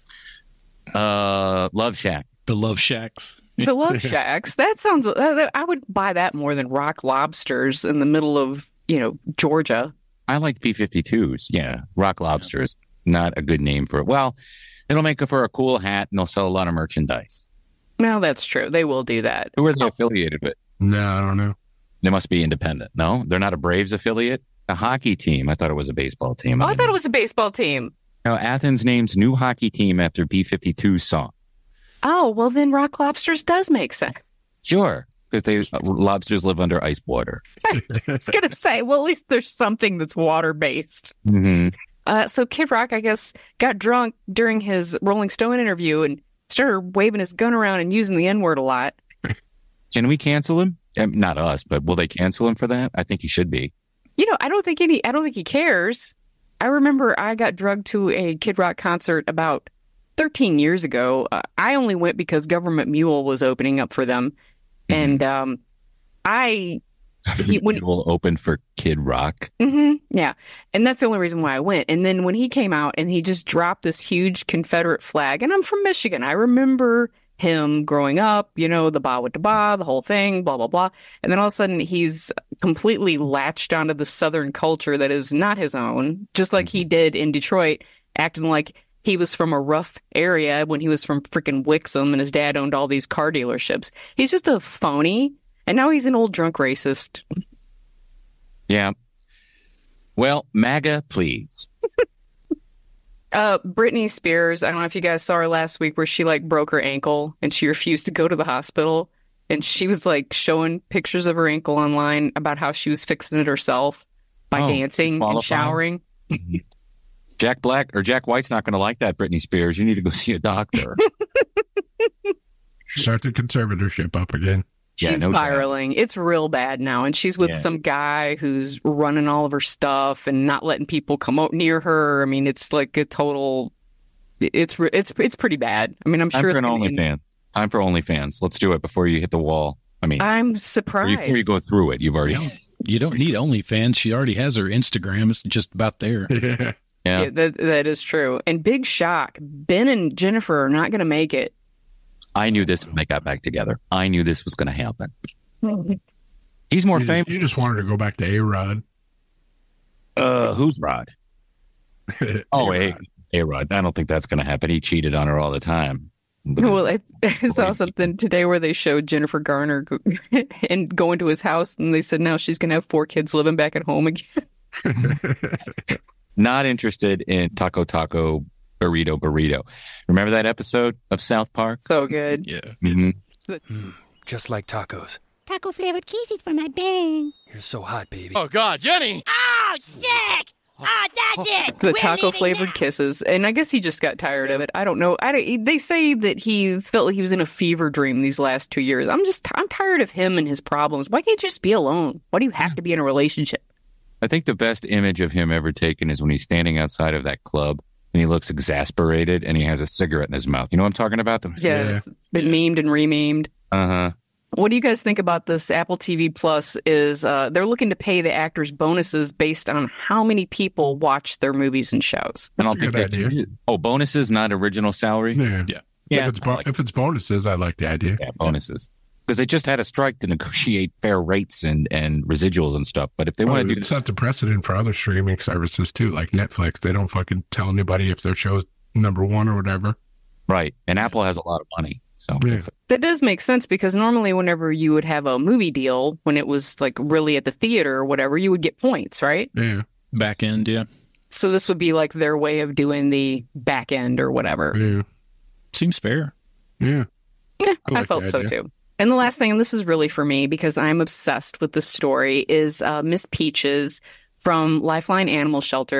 Uh, Love Shack. The Love Shacks. The Love Shacks. That sounds. I would buy that more than Rock Lobsters in the middle of, you know, Georgia. I like B fifty-twos. Yeah, Rock Lobster is not a good name for it. Well, it'll make it for a cool hat, and they'll sell a lot of merchandise. No, that's true. They will do that. Who are they affiliated with? No, I don't know. They must be independent. No, they're not a Braves affiliate. A hockey team. I thought it was a baseball team. Oh, I thought it was a baseball team. No, Athens names new hockey team after B fifty-two song. Oh, well, then Rock Lobsters does make sense. Sure, because they lobsters live under ice water. I was going to say, well, at least there's something that's water-based. Mm-hmm. Uh, so Kid Rock, I guess, got drunk during his Rolling Stone interview and started waving his gun around and using the N-word a lot. Can we cancel him? Um, not us, but will they cancel him for that? I think he should be. You know, I don't think any. I don't think he cares. I remember I got drugged to a Kid Rock concert about thirteen years ago. Uh, I only went because Government Mule was opening up for them, mm-hmm. and um, I he, when Mule opened for Kid Rock. Mm-hmm, yeah, and that's the only reason why I went. And then when he came out and he just dropped this huge Confederate flag, and I'm from Michigan, I remember him growing up, you know, the ba with the ba, the whole thing, blah, blah, blah. And then all of a sudden he's completely latched onto the Southern culture that is not his own, just like he did in Detroit, acting like he was from a rough area when he was from freaking Wixom and his dad owned all these car dealerships. He's just a phony. And now he's an old drunk racist. Yeah. Well, MAGA, please. Uh, Britney Spears, I don't know if you guys saw her last week where she like broke her ankle and she refused to go to the hospital. And she was like showing pictures of her ankle online about how she was fixing it herself by oh, dancing and showering. Jack Black or Jack White's not going to like that, Britney Spears. You need to go see a doctor. Start the conservatorship up again. She's yeah, no spiraling. Doubt. It's real bad now. And she's with yeah. some guy who's running all of her stuff and not letting people come out near her. I mean, it's like a total, it's it's it's pretty bad. I mean, I'm Time sure for it's an going OnlyFans. Time for OnlyFans. Let's do it before you hit the wall. I mean, I'm surprised. Before you go through it, you've already. You don't, you don't need OnlyFans. She already has her Instagram. It's just about there. yeah. yeah, that that is true. And big shock. Ben and Jennifer are not going to make it. I knew this when they got back together. I knew this was going to happen. He's more you famous. Just, you just wanted to go back to A-Rod. Uh, who's Rod? oh, A- A-Rod. I don't think that's going to happen. He cheated on her all the time. Well, I, I saw something today where they showed Jennifer Garner go, and go into his house, and they said now she's going to have four kids living back at home again. Not interested in Taco Taco Burrito Burrito. Remember that episode of South Park? So good. Yeah. Mm-hmm. Mm, just like tacos. Taco flavored kisses for my bang. You're so hot, baby. Oh, God, Jenny! Oh, sick! Oh, that's it! The We're taco flavored now. kisses. And I guess he just got tired of it. I don't know. I don't, they say that he felt like he was in a fever dream these last two years. I'm just, I'm tired of him and his problems. Why can't you just be alone? Why do you have to be in a relationship? I think the best image of him ever taken is when he's standing outside of that club and he looks exasperated and he has a cigarette in his mouth. You know what I'm talking about? Yes. Yeah. It's been memed and rememed. Uh-huh. What do you guys think about this? Apple T V Plus is, uh, they're looking to pay the actors bonuses based on how many people watch their movies and shows. And I'll think that idea. Oh, bonuses, not original salary? Yeah. Yeah. yeah if, it's bo- like if it's bonuses, I like the idea. Yeah, bonuses. Because they just had a strike to negotiate fair rates and, and residuals and stuff. But if they well, want to do it sets a precedent for other streaming services too, like Netflix. They don't fucking tell anybody if their show's number one or whatever. Right. And Apple has a lot of money. So yeah. That does make sense because normally whenever you would have a movie deal, when it was like really at the theater or whatever, you would get points, right? Yeah. Back end, yeah. So this would be like their way of doing the back end or whatever. Yeah. Seems fair. Yeah. Yeah, I, I, I like felt so too. And the last thing, and this is really for me because I'm obsessed with this story, is uh, Miss Peaches from Lifeline Animal Shelter.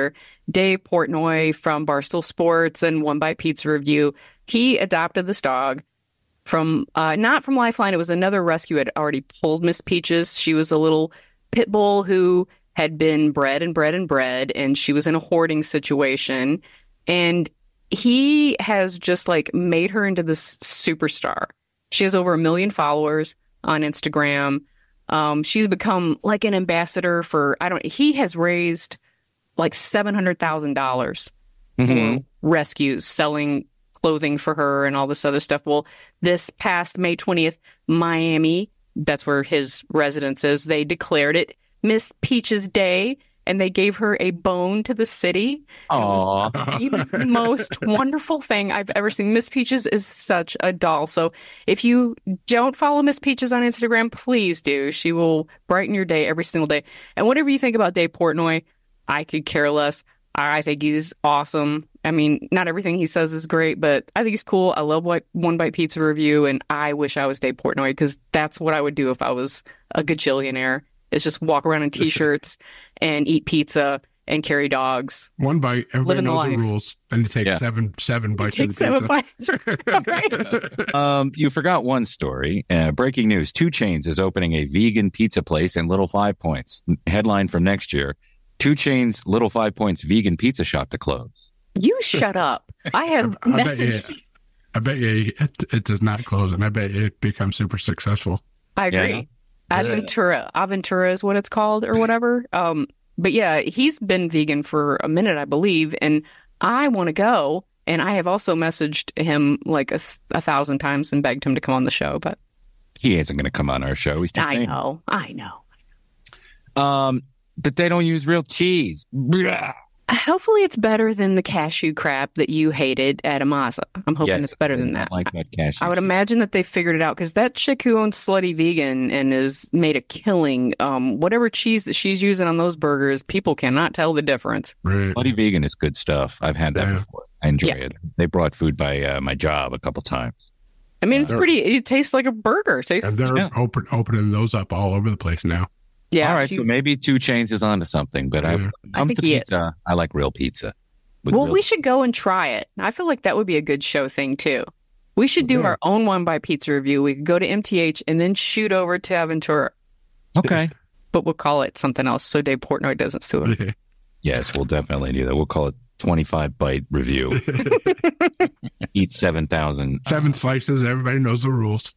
Dave Portnoy from Barstool Sports and One Bite Pizza Review. He adopted this dog from, uh, not from Lifeline. It was another rescue had already pulled Miss Peaches. She was a little pit bull who had been bred and bred and bred, and she was in a hoarding situation. And he has just like made her into this superstar. She has over a million followers on Instagram. Um, she's become like an ambassador for, I don't, he has raised like seven hundred thousand dollars Mm-hmm. for rescues, selling clothing for her and all this other stuff. Well, this past May twentieth, Miami, that's where his residence is, they declared it Miss Peaches Day, and they gave her a bone to the city. Aww. It was the most wonderful thing I've ever seen. Miss Peaches is such a doll. So if you don't follow Miss Peaches on Instagram, please do. She will brighten your day every single day. And whatever you think about Dave Portnoy, I could care less. I think he's awesome. I mean, not everything he says is great, but I think he's cool. I love what One Bite Pizza Review, and I wish I was Dave Portnoy because that's what I would do if I was a gajillionaire. Is just walk around in t-shirts and eat pizza and carry dogs. One bite, everybody Living the knows the life. rules. And you take Yeah. seven seven bites Take of the seven pizza. bites. Um, you forgot one story. Uh, breaking news: Two Chainz is opening a vegan pizza place in Little Five Points. Headline from next year: Two Chainz Little Five Points vegan pizza shop to close. You shut up. I have I bet you, messaged. I bet you it, it does not close, and I bet you it becomes super successful. I agree. Yeah. Aventura. Aventura is what it's called or whatever. Um, but yeah, he's been vegan for a minute, I believe, and I want to go. And I have also messaged him like a, a thousand times and begged him to come on the show, but He isn't going to come on our show. He's too I famous. know, I know. Um, but they don't use real cheese. Blah. Hopefully it's better than the cashew crap that you hated at Amasa. I'm hoping Yes, it's better I than don't that. Like that cashew. I would cheese. imagine that they figured it out because that chick who owns Slutty Vegan and has made a killing, um, whatever cheese that she's using on those burgers, people cannot tell the difference. Right. Bloody vegan is good stuff. I've had that Yeah. before. I enjoy Yeah. it. They brought food by uh, my job a couple times. I mean, it's Uh, pretty, it tastes like a burger. It tastes, And they're Yeah. open, opening those up all over the place now. yeah. All right, so she's- maybe Two Chainz is onto something. But I, Yeah. when it I comes think to he is. pizza, I like real pizza. with Well, real- we should go and try it. I feel like that would be a good show thing too. We should do Yeah. our own One by Pizza Review. We could go to M T H and then shoot over to Aventura, Okay. but we'll call it something else so Dave Portnoy doesn't sue us. Yes, we'll definitely do that. We'll call it twenty-five bite review. Eat seven thousand. Seven slices. Everybody knows the rules.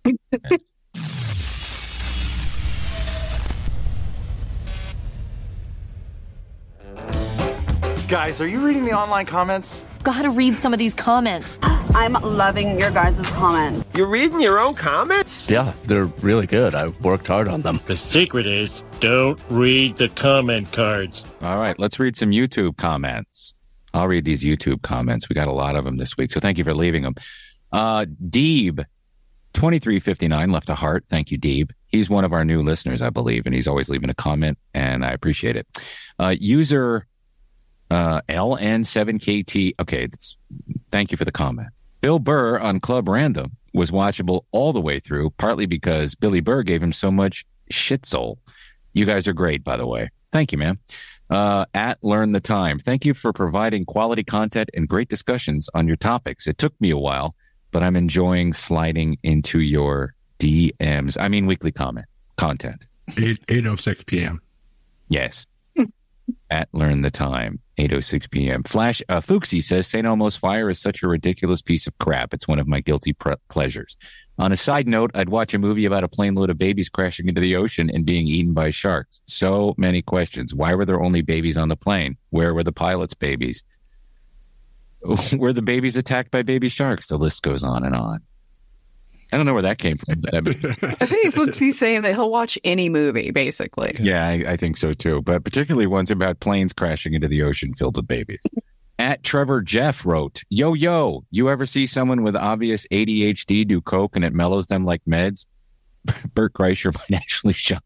Guys, are you reading the online comments? Gotta read some of these comments. I'm loving your guys' comments. You're reading your own comments? Yeah, they're really good. I worked hard on them. The secret is don't read the comment cards. All right, let's read some YouTube comments. I'll read these YouTube comments. We got a lot of them this week, so thank you for leaving them. Uh, Deeb, twenty-three fifty-nine left a heart. Thank you, Deeb. He's one of our new listeners, I believe, and he's always leaving a comment, and I appreciate it. Uh, user uh, L N seven K T. Okay, that's, thank you for the comment. Bill Burr on Club Random was watchable all the way through, partly because Billy Burr gave him so much shitsoul. You guys are great, by the way. Thank you, man. Uh, at Learn the Time. Thank you for providing quality content and great discussions on your topics. It took me a while, but I'm enjoying sliding into your D Ms. I mean, weekly comment content. eight oh six p.m. Yes. At Learn the Time, eight oh six p.m. Flash, uh, Fuxie says, Saint Elmo's Fire is such a ridiculous piece of crap. It's one of my guilty pre- pleasures. On a side note, I'd watch a movie about a plane load of babies crashing into the ocean and being eaten by sharks. So many questions. Why were there only babies on the plane? Where were the pilot's babies? Were the babies attacked by baby sharks? The list goes on and on. I don't know where that came from. But I mean, I think Fuxie's saying that he'll watch any movie, basically. yeah, I, I think so too. But particularly ones about planes crashing into the ocean filled with babies. At Trevor Jeff wrote, yo, yo, you ever see someone with obvious A D H D do coke and it mellows them like meds? Bert Kreischer might actually shut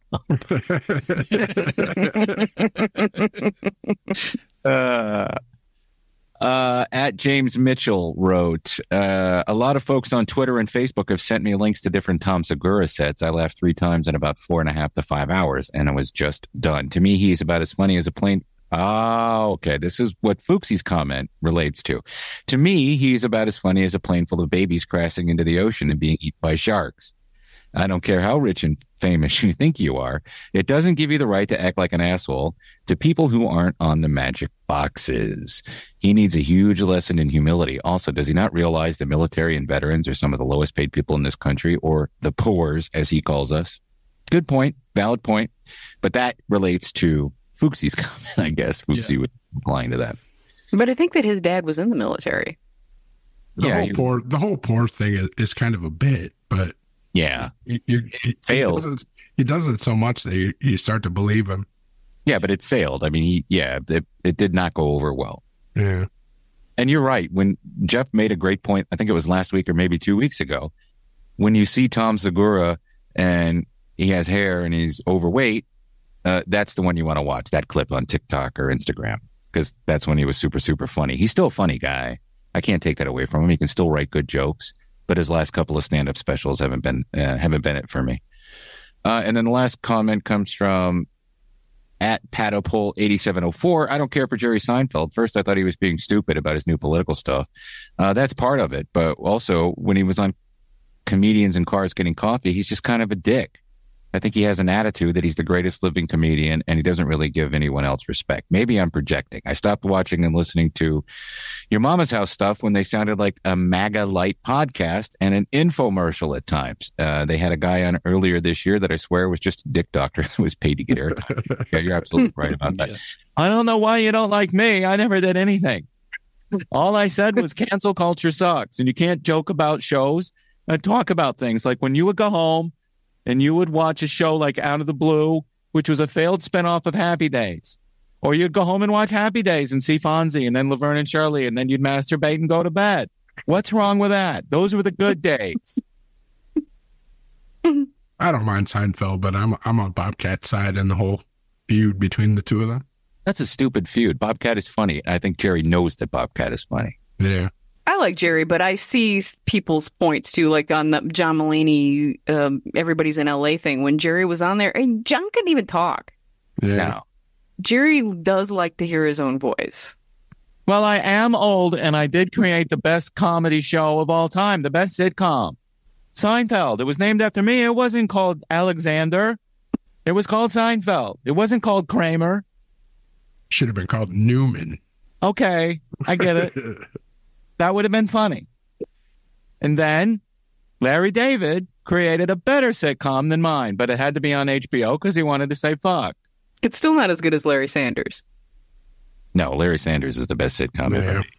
up. uh, uh, at James Mitchell wrote, uh, a lot of folks on Twitter and Facebook have sent me links to different Tom Segura sets. I laughed three times in about four and a half to five hours, and I was just done. To me, he's about as funny as a plane Oh, okay. This is what Fuchsie's comment relates to. To me, he's about as funny as a plane full of babies crashing into the ocean and being eaten by sharks. I don't care how rich and famous you think you are. It doesn't give you the right to act like an asshole to people who aren't on the magic boxes. He needs a huge lesson in humility. Also, does he not realize the military and veterans are some of the lowest paid people in this country, or the poors, as he calls us? Good point. Valid point. But that relates to Fuchsie's comment, I guess. Fuchsie yeah. was applying to that. But I think that his dad was in the military. The yeah, whole he, poor, the whole poor thing is, is kind of a bit, but yeah, you, you, it failed. He does, it, he does it so much that you, you start to believe him. Yeah, but it failed. I mean, he, yeah, it, it did not go over well. Yeah. And you're right. When Jeff made a great point, I think it was last week or maybe two weeks ago, when you see Tom Segura and he has hair and he's overweight, uh, that's the one you want to watch, that clip on TikTok or Instagram, because that's when he was super, super funny. He's still a funny guy. I can't take that away from him. He can still write good jokes, but his last couple of stand-up specials haven't been uh, haven't been it for me. Uh, and then the last comment comes from at Patopole eighty-seven oh four. I don't care for Jerry Seinfeld. First, I thought he was being stupid about his new political stuff. Uh, that's part of it. But also, when he was on Comedians in Cars Getting Coffee, he's just kind of a dick. I think he has an attitude that he's the greatest living comedian, and he doesn't really give anyone else respect. Maybe I'm projecting. I stopped watching and listening to Your Mama's House stuff when they sounded like a MAGA light podcast and an infomercial at times. Uh, they had a guy on earlier this year that I swear was just a dick doctor that was paid to get airtime. Yeah, you're absolutely right about that. Yeah. I don't know why you don't like me. I never did anything. All I said was cancel culture sucks, and you can't joke about shows and talk about things like when you would go home and you would watch a show like Out of the Blue, which was a failed spinoff of Happy Days. Or you'd go home and watch Happy Days and see Fonzie and then Laverne and Shirley, and then you'd masturbate and go to bed. What's wrong with that? Those were the good days. I don't mind Seinfeld, but I'm I'm on Bobcat's side in the whole feud between the two of them. That's a stupid feud. Bobcat is funny. I think Jerry knows that Bobcat is funny. Yeah. I like Jerry, but I see people's points too, like on the John Mulaney, um, Everybody's in L A thing. When Jerry was on there, and John couldn't even talk. Yeah. No. Jerry does like to hear his own voice. Well, I am old, and I did create the best comedy show of all time, the best sitcom, Seinfeld. It was named after me. It wasn't called Alexander. It was called Seinfeld. It wasn't called Kramer. Should have been called Newman. Okay, I get it. That would have been funny. And then Larry David created a better sitcom than mine, but it had to be on H B O because he wanted to say fuck. It's still not as good as Larry Sanders. No, Larry Sanders is the best sitcom Yeah. ever.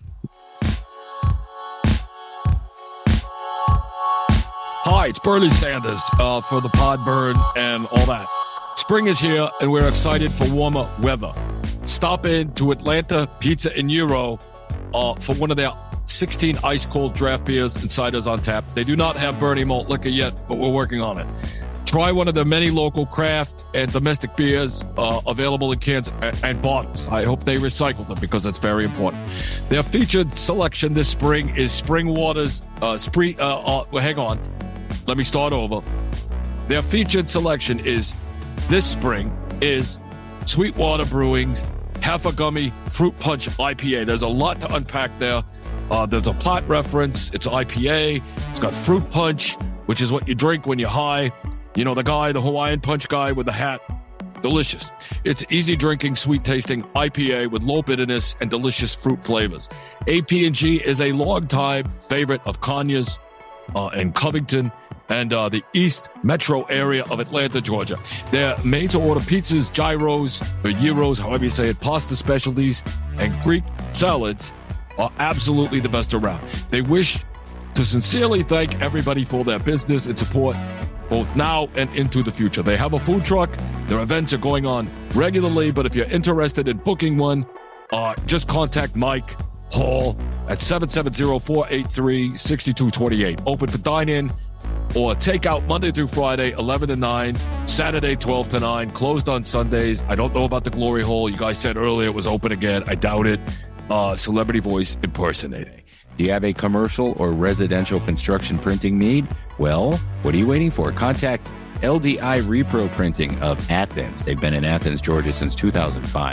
Hi, it's Burley Sanders uh, for the Podburn and all that. Spring is here, and we're excited for warmer weather. Stop in to Atlanta Pizza and Euro uh, for one of their sixteen ice-cold draft beers and ciders on tap. They do not have Bernie malt liquor yet, but we're working on it. Try one of the many local craft and domestic beers uh, available in cans and, and bottles. I hope they recycle them because that's very important. Their featured selection this spring is Spring Waters. Uh, spree, uh, uh, well, hang on. Let me start over. Their featured selection is this spring is Sweetwater Brewing's Half a Gummy Fruit Punch I P A. There's a lot to unpack there. Uh, there's a pot reference. It's I P A. It's got fruit punch, which is what you drink when you're high. You know, the guy, the Hawaiian punch guy with the hat. Delicious. It's easy drinking, sweet tasting I P A with low bitterness and delicious fruit flavors. A P and G is a longtime favorite of Kanye's uh, in Covington and uh, the East Metro area of Atlanta, Georgia. They're made to order pizzas, gyros, or gyros, however you say it, pasta specialties, and Greek salads are absolutely the best around. They wish to sincerely thank everybody for their business and support, both now and into the future. They have a food truck. Their events are going on regularly, but if you're interested in booking one, uh, just contact Mike Hall at seven seven zero, four eight three, six two two eight. Open for dine-in or takeout Monday through Friday, eleven to nine, Saturday, twelve to nine, closed on Sundays. I don't know about the Glory Hole. You guys said earlier it was open again. I doubt it. Uh, celebrity voice impersonating. Do you have a commercial or residential construction printing need? Well, what are you waiting for? Contact L D I Repro Printing of Athens. They've been in Athens, Georgia since two thousand five.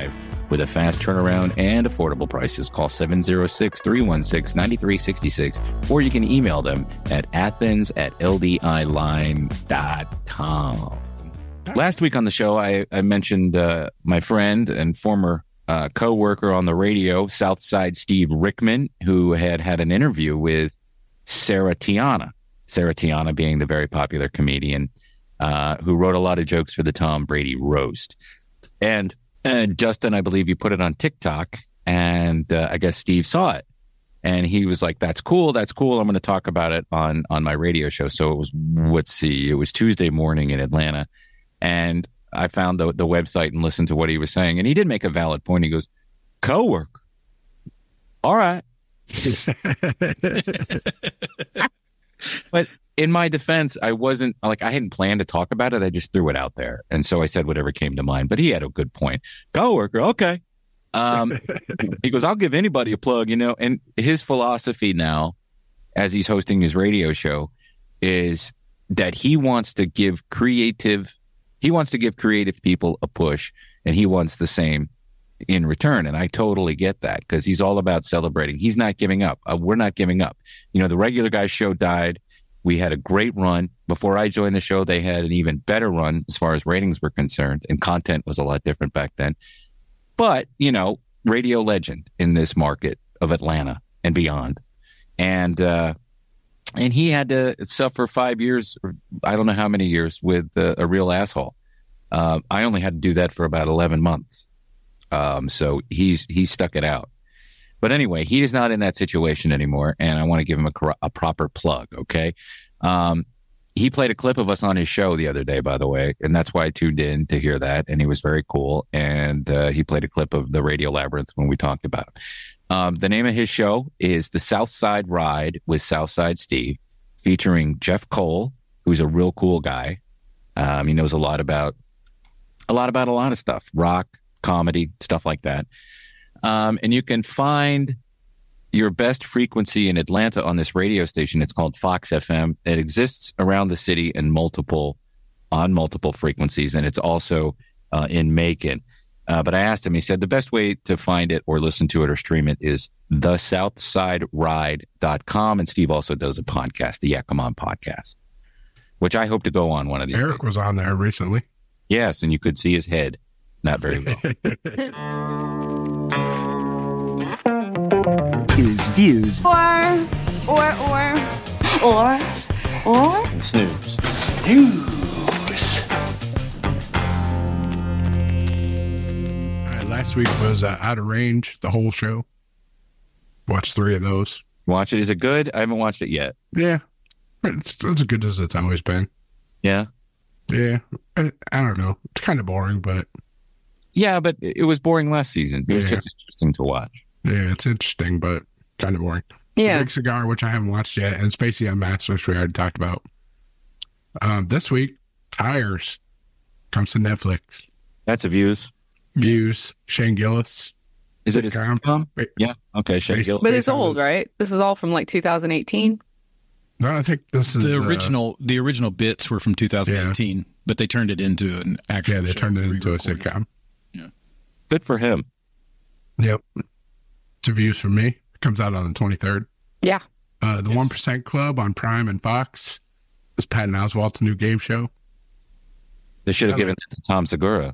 with a fast turnaround and affordable prices. Call seven oh six, three one six, nine three six six, or you can email them at athens at l d i line dot com. Last week on the show, I, I mentioned uh, my friend and former uh, co-worker on the radio, Southside Steve Rickman, who had had an interview with Sarah Tiana. Sarah Tiana being the very popular comedian uh, who wrote a lot of jokes for the Tom Brady roast. And uh, Justin, I believe you put it on TikTok, and uh, I guess Steve saw it. And he was like, that's cool. That's cool. I'm going to talk about it on, on my radio show. So it was, let's see, it was Tuesday morning in Atlanta. And I found the the website and listened to what he was saying. And he did make a valid point. He goes, co-worker. All right. But in my defense, I wasn't like, I hadn't planned to talk about it. I just threw it out there. And so I said whatever came to mind. But he had a good point. Co-worker. Okay. Um, he goes, I'll give anybody a plug, you know. And his philosophy now, as he's hosting his radio show, is that he wants to give creative He wants to give creative people a push, and he wants the same in return. And I totally get that because he's all about celebrating. He's not giving up. Uh, we're not giving up. You know, the regular guy show died. We had a great run. Before I joined the show, they had an even better run as far as ratings were concerned, and content was a lot different back then. But, you know, radio legend in this market of Atlanta and beyond. And, uh, And he had to suffer five years, or I don't know how many years, with uh, a real asshole. Uh, I only had to do that for about eleven months. Um, so he's he stuck it out. But anyway, he is not in that situation anymore, and I want to give him a, a proper plug, okay? Um, he played a clip of us on his show the other day, by the way, and that's why I tuned in to hear that, and he was very cool. And uh, he played a clip of the Radio Labyrinth when we talked about it. Um, the name of his show is The Southside Ride with Southside Steve, featuring Jeff Cole, who's a real cool guy. Um, he knows a lot about a lot about a lot of stuff, rock, comedy, stuff like that. Um, and you can find your best frequency in Atlanta on this radio station. It's called Fox F M. It exists around the city in multiple on multiple frequencies, and it's also uh, in Macon. Uh, but I asked him, he said the best way to find it or listen to it or stream it is the southside ride dot com. And Steve also does a podcast, the Yeah Come On podcast, which I hope to go on one of these Eric days. Was on there recently. Yes, and you could see his head. Not very well. Views, views. Or, or, or, or, or. And snooze. News. Last week was uh, Out of Range, the whole show. Watched three of those. Watch it. Is it good? I haven't watched it yet. Yeah. It's, it's as good as it's always been. Yeah? Yeah. I, I don't know. It's kind of boring, but... Yeah, but it was boring last season. It was yeah. just interesting to watch. Yeah, it's interesting, but kind of boring. Yeah. Big Cigar, which I haven't watched yet, and Spacey Unmasked, which we already talked about. Um, this week, Tires comes to Netflix. That's a Views. Views, Shane Gillis. Is it a sitcom? Yeah. Okay, Shane Gillis. But it's old, right? This is all from like two thousand eighteen. No, I think this is the original. Uh, the original bits were from two thousand eighteen, yeah. But they turned it into an actual. Yeah, they show, turned it into a sitcom. Yeah, good for him. Yep, it's a Views for me. It comes out on the twenty-third. Yeah. Uh, the One yes. Percent Club on Prime and Fox. This is Patton Oswalt's new game show. They should have given it to Tom Segura.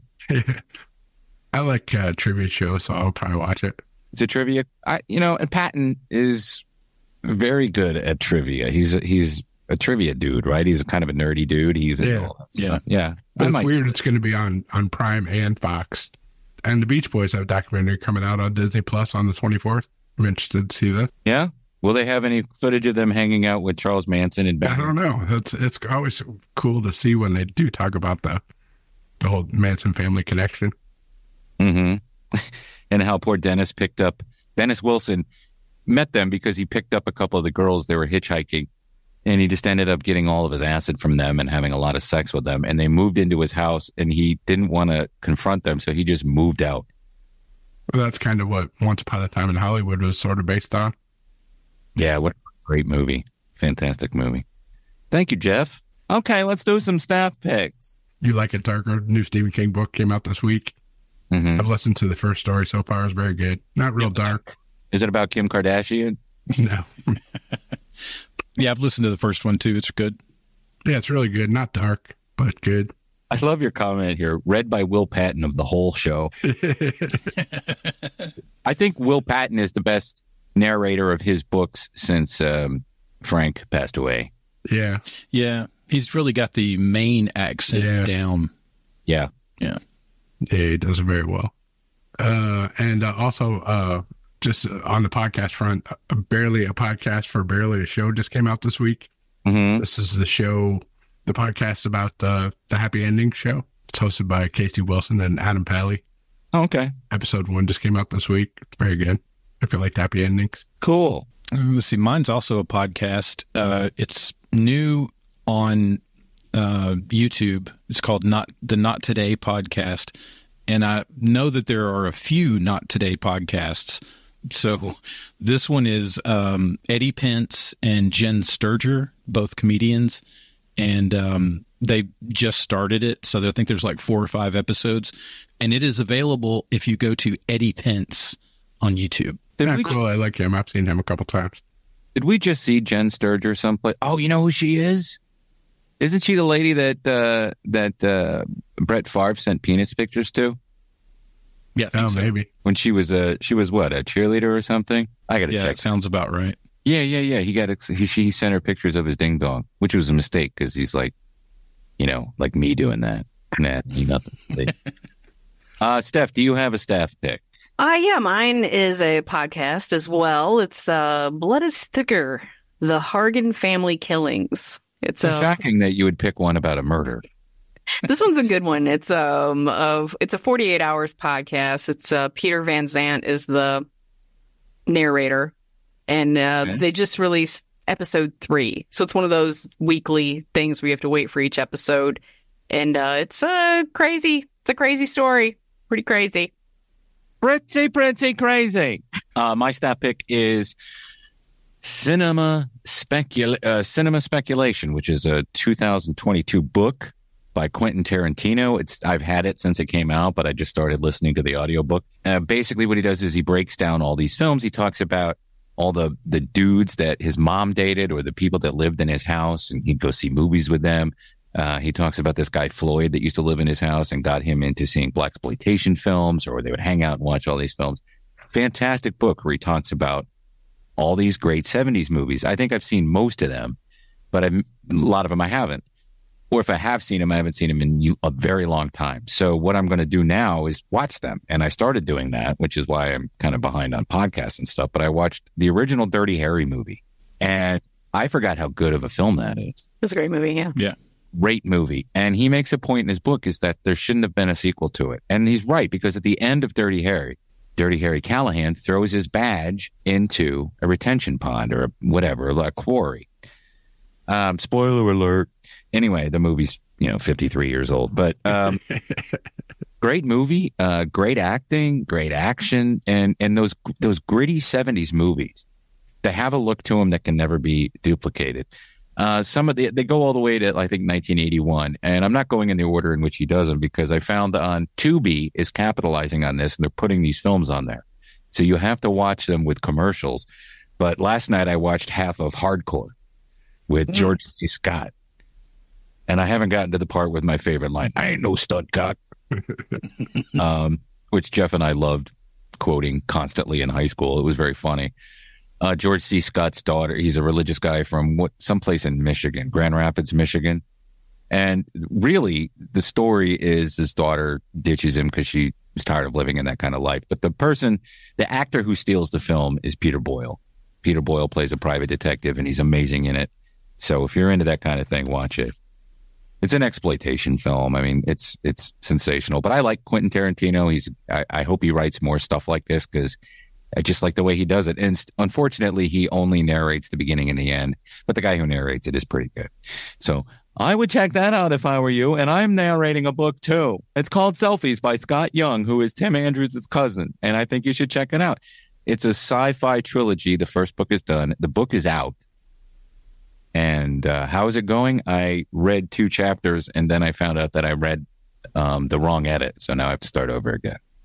I like uh, trivia shows, so I'll probably watch it. It's a trivia, I, you know, and Patton is very good at trivia. He's a, he's a trivia dude, right? He's a kind of a nerdy dude. He's yeah, yeah, yeah. But it's might... weird. It's going to be on on Prime and Fox, and the Beach Boys have a documentary coming out on Disney Plus on the twenty-fourth. I'm interested to see that. Yeah. Will they have any footage of them hanging out with Charles Manson and? I don't know. It's it's always cool to see when they do talk about the the whole Manson family connection. Mm-hmm. And how poor Dennis picked up, Dennis Wilson met them because he picked up a couple of the girls. They were hitchhiking, and he just ended up getting all of his acid from them and having a lot of sex with them. And they moved into his house, and he didn't want to confront them, so he just moved out. Well, that's kind of what Once Upon a Time in Hollywood was sort of based on. Yeah, what a great movie. Fantastic movie. Thank you, Jeff. Okay, let's do some staff picks. You Like It Darker, new Stephen King book came out this week. Mm-hmm. I've listened to the first story so far. It's very good. Not real dark. Is it about Kim Kardashian? No. Yeah, I've listened to the first one too. It's good. Yeah, it's really good. Not dark, but good. I love your comment here. Read by Will Patton of the whole show. I think Will Patton is the best narrator of his books since um, Frank passed away. Yeah. Yeah. He's really got the main accent Yeah. down. Yeah. Yeah. Yeah, he does it very well. Uh, and uh, also, uh, just on the podcast front, uh, Barely a Podcast for Barely a Show just came out this week. Mm-hmm. This is the show, the podcast about uh, the Happy Ending show. It's hosted by Casey Wilson and Adam Pally. Oh, okay. Episode one just came out this week. It's very good. If you like happy endings. Cool. Let's see. Mine's also a podcast. Uh, it's new on uh, YouTube. It's called Not the Not Today Podcast. And I know that there are a few Not Today podcasts. So this one is um, Eddie Pence and Jen Sturger, both comedians. And um, they just started it. So I think there's like four or five episodes. And it is available if you go to Eddie Pence on YouTube. Did yeah, we cool. I like him. I've seen him a couple times. Did we just see Jen Sturger someplace? Oh, you know who she is? Isn't she the lady that uh, that uh, Brett Favre sent penis pictures to? Yeah, I think oh, so. maybe. When she was a she was what, a cheerleader or something? I got to Yeah, check. that sounds about right. Yeah, yeah, yeah. He got ex- he he sent her pictures of his ding dong, which was a mistake because he's like, you know, like me doing that. Nah, nothing. uh, Steph, do you have a staff pick? Uh, yeah, mine is a podcast as well. It's uh, Blood is Thicker, The Hargan Family Killings. It's It's a shocking that you would pick one about a murder. This one's a good one. It's um of it's a forty-eight hours podcast. It's uh Peter Van Zandt is the narrator, and uh, Okay. they just released episode three. So it's one of those weekly things where you have to wait for each episode, and uh, it's uh crazy. It's a crazy story. Pretty crazy. Pretty, pretty crazy. Uh, my stat pick is Cinema Specula- uh, Cinema Speculation, which is a two thousand twenty-two book by Quentin Tarantino. It's I've had it since it came out, but I just started listening to the audiobook. Uh, basically, what he does is he breaks down all these films. He talks about all the the dudes that his mom dated or the people that lived in his house, and he'd go see movies with them. Uh, he talks about this guy, Floyd, that used to live in his house and got him into seeing blaxploitation films, or they would hang out and watch all these films. Fantastic book where he talks about all these great seventies movies. I think I've seen most of them, but I've, a lot of them I haven't. Or if I have seen them, I haven't seen them in a very long time. So what I'm going to do now is watch them. And I started doing that, which is why I'm kind of behind on podcasts and stuff. But I watched the original Dirty Harry movie, and I forgot how good of a film that is. It's a great movie. Yeah. Yeah. Great movie. And he makes a point in his book is that there shouldn't have been a sequel to it. And he's right, because at the end of Dirty Harry, Dirty Harry Callahan throws his badge into a retention pond or a, whatever, a quarry. Um, spoiler alert. Anyway, the movie's, you know, fifty-three years old, but um, great movie, uh, great acting, great action, and and those those gritty seventies movies, they have a look to them that can never be duplicated. Uh, some of the, they go all the way to, I think, nineteen eighty-one. And I'm not going in the order in which he does them because I found on Tubi is capitalizing on this and they're putting these films on there. So you have to watch them with commercials. But last night I watched half of Hardcore with mm. George C. Scott. And I haven't gotten to the part with my favorite line, I ain't no stunt cock, um, which Jeff and I loved quoting constantly in high school. It was very funny. Uh, George C. Scott's daughter, he's a religious guy from what someplace in Michigan, Grand Rapids, Michigan. And really, the story is his daughter ditches him because she is tired of living in that kind of life. But the person, the actor who steals the film is Peter Boyle. Peter Boyle plays a private detective, and he's amazing in it. So if you're into that kind of thing, watch it. It's an exploitation film. I mean, it's it's sensational. But I like Quentin Tarantino. He's I, I hope he writes more stuff like this because I just like the way he does it. And unfortunately, he only narrates the beginning and the end. But the guy who narrates it is pretty good. So I would check that out if I were you. And I'm narrating a book, too. It's called Selfies by Scott Young, who is Tim Andrews' cousin. And I think you should check it out. It's a sci-fi trilogy. The first book is done. The book is out. And uh, how is it going? I read two chapters, and then I found out that I read um, the wrong edit. So now I have to start over again.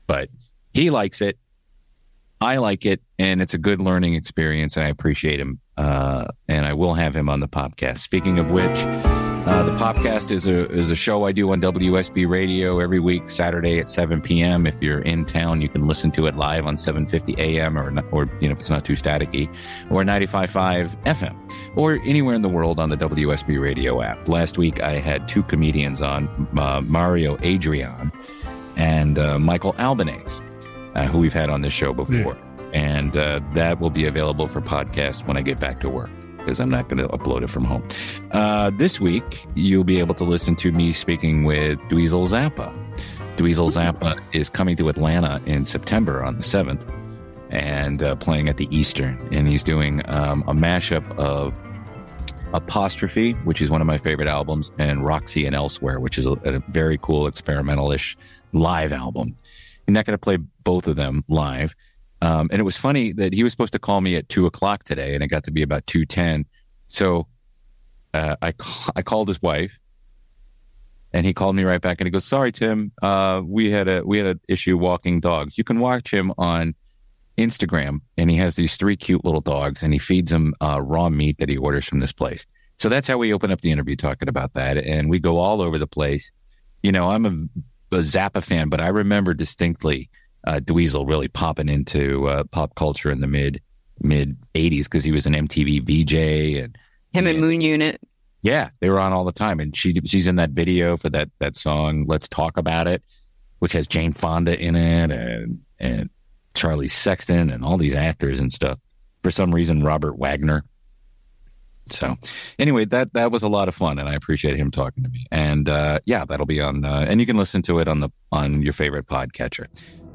But he likes it. I like it, and it's a good learning experience, and I appreciate him. Uh, and I will have him on the podcast. Speaking of which, uh, the podcast is a is a show I do on W S B Radio every week, Saturday at seven p.m. If you're in town, you can listen to it live on seven fifty a.m. or or you know if it's not too staticky, or ninety-five point five F M, or anywhere in the world on the W S B Radio app. Last week I had two comedians on, uh, Mario Adrian and uh, Michael Albanese, uh, who we've had on this show before. Yeah. And uh, that will be available for podcast when I get back to work, because I'm not going to upload it from home. Uh, this week, you'll be able to listen to me speaking with Dweezil Zappa. Dweezil Zappa is coming to Atlanta in September on the seventh and uh, playing at the Eastern. And he's doing um, a mashup of Apostrophe, which is one of my favorite albums, and Roxy and Elsewhere, which is a, a very cool experimental-ish live album. I'm not going to play both of them live. Um, and it was funny that he was supposed to call me at two o'clock today, and it got to be about two ten. So uh, I I called his wife, and he called me right back, and he goes, "Sorry, Tim, uh, we had a we had an issue walking dogs. You can watch him on Instagram, and he has these three cute little dogs, and he feeds them uh, raw meat that he orders from this place." So that's how we open up the interview, talking about that, and we go all over the place. You know, I'm a, a Zappa fan, but I remember distinctly Uh, Dweezil really popping into uh, pop culture in the mid mid eighties, because he was an M T V V J, and him and, and Moon Unit. Yeah, they were on all the time, and she she's in that video for that that song "Let's Talk About It," which has Jane Fonda in it, and and Charlie Sexton, and all these actors and stuff. For some reason, Robert Wagner. So anyway, that that was a lot of fun, and I appreciate him talking to me. And uh, yeah, that'll be on, uh, and you can listen to it on the on your favorite podcatcher.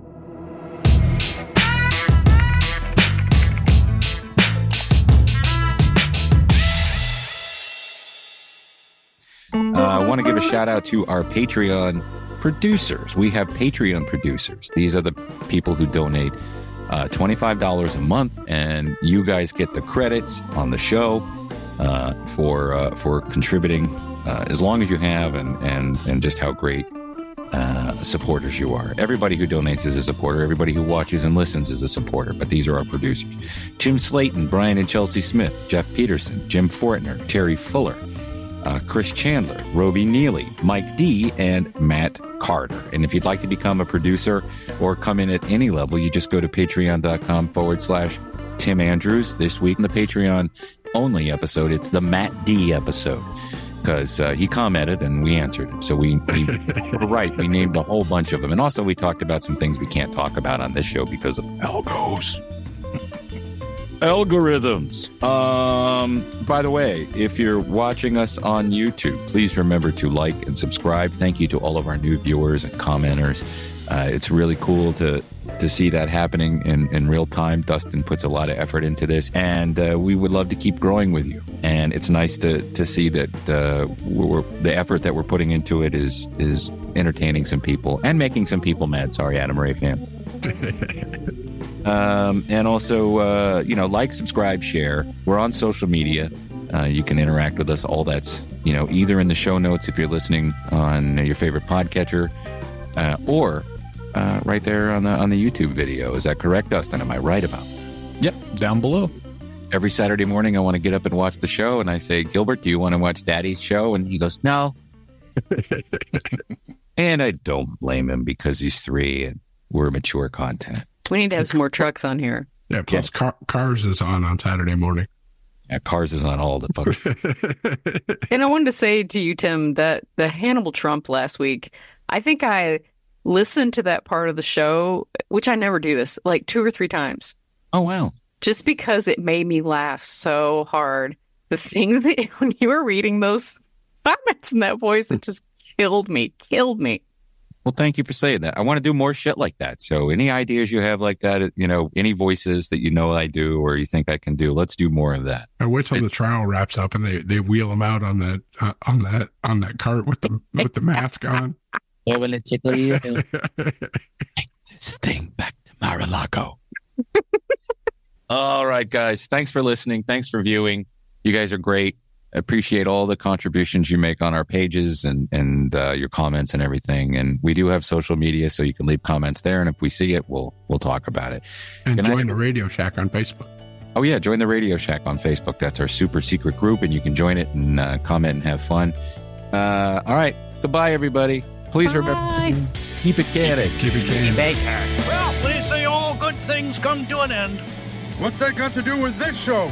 Uh, I want to give a shout out to our Patreon producers. We have Patreon producers. These are the people who donate uh, twenty-five dollars a month, and you guys get the credits on the show uh, for uh, for contributing uh, as long as you have, and and and just how great uh, supporters you are. Everybody who donates is a supporter. Everybody who watches and listens is a supporter. But these are our producers: Tim Slayton, Brian and Chelsea Smith, Jeff Peterson, Jim Fortner, Terry Fuller, Uh, Chris Chandler, Roby Neely, Mike D, and Matt Carter. And if you'd like to become a producer or come in at any level, you just go to patreon.com forward slash Tim Andrews. This week in the Patreon only episode, it's the Matt D episode, because uh, he commented and we answered him. So we, we were right. We named a whole bunch of them. And also we talked about some things we can't talk about on this show because of algos. Algorithms. Um, by the way, if you're watching us on YouTube, please remember to like and subscribe. Thank you to all of our new viewers and commenters. Uh, it's really cool to to see that happening in, in real time. Dustin puts a lot of effort into this, and uh, we would love to keep growing with you. And it's nice to to see that uh, we're, the effort that we're putting into it is is entertaining some people and making some people mad. Sorry, Adam Ray fans. Um, and also, uh, you know, like, subscribe, share. We're on social media. Uh, you can interact with us. All that's, you know, either in the show notes if you're listening on your favorite podcatcher, uh, or uh, right there on the on the YouTube video. Is that correct, Dustin? Am I right about that? Yep, down below. Every Saturday morning, I want to get up and watch the show, and I say, Gilbert, do you want to watch Daddy's show? And he goes, no. And I don't blame him, because he's three and we're mature content. We need to have some more trucks on here. Yeah, plus yeah. Car- Cars is on on Saturday morning. Yeah, Cars is on all the fucking. And I wanted to say to you, Tim, that the Hannibal Trump last week, I think I listened to that part of the show, which I never do this, like two or three times. Oh, wow. Just because it made me laugh so hard. The thing that when you were reading those comments in that voice, it just killed me, killed me. Well, thank you for saying that. I want to do more shit like that. So any ideas you have like that, you know, any voices that you know I do or you think I can do, let's do more of that. I wait till the trial wraps up and they, they wheel him out on that uh, on that on that cart with the with the mask on. Oh, will it tickle you? Take this thing back to Mar-a-Lago. All right, guys. Thanks for listening. Thanks for viewing. You guys are great. appreciate all the contributions you make on our pages and, and uh, your comments and everything. And we do have social media, so you can leave comments there. And if we see it, we'll we'll talk about it. And Good join night. the Radio Shack on Facebook. Oh, yeah. Join the Radio Shack on Facebook. That's our super secret group, and you can join it and uh, comment and have fun. Uh, all right. Goodbye, everybody. Please Bye. remember to keep it canning. Keep it canning. Well, they say all good things come to an end. What's that got to do with this show?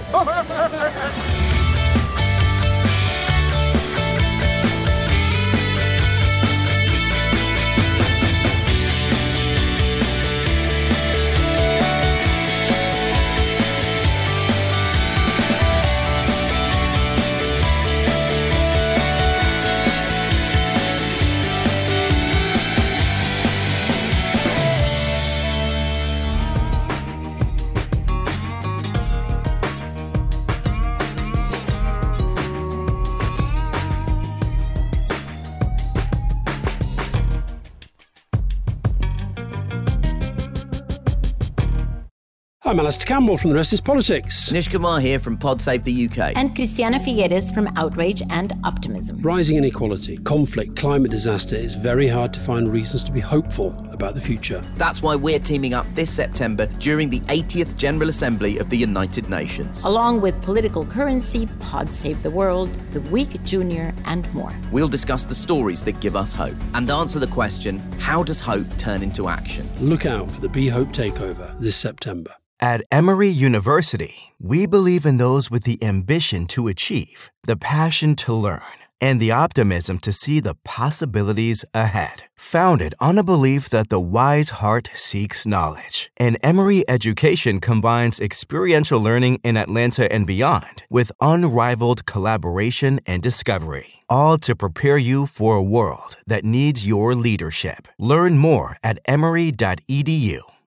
I'm Alistair Campbell from The Rest is Politics. Nish Kumar here from Pod Save the U K. And Christiana Figueres from Outrage and Optimism. Rising inequality, conflict, climate disaster, it's very hard to find reasons to be hopeful about the future. That's why we're teaming up this September during the eightieth General Assembly of the United Nations. Along with Political Currency, Pod Save the World, The Week Junior, and more. We'll discuss the stories that give us hope and answer the question, how does hope turn into action? Look out for the Be Hope Takeover this September. At Emory University, we believe in those with the ambition to achieve, the passion to learn, and the optimism to see the possibilities ahead. Founded on a belief that the wise heart seeks knowledge, and Emory education combines experiential learning in Atlanta and beyond with unrivaled collaboration and discovery, all to prepare you for a world that needs your leadership. Learn more at emory dot e d u.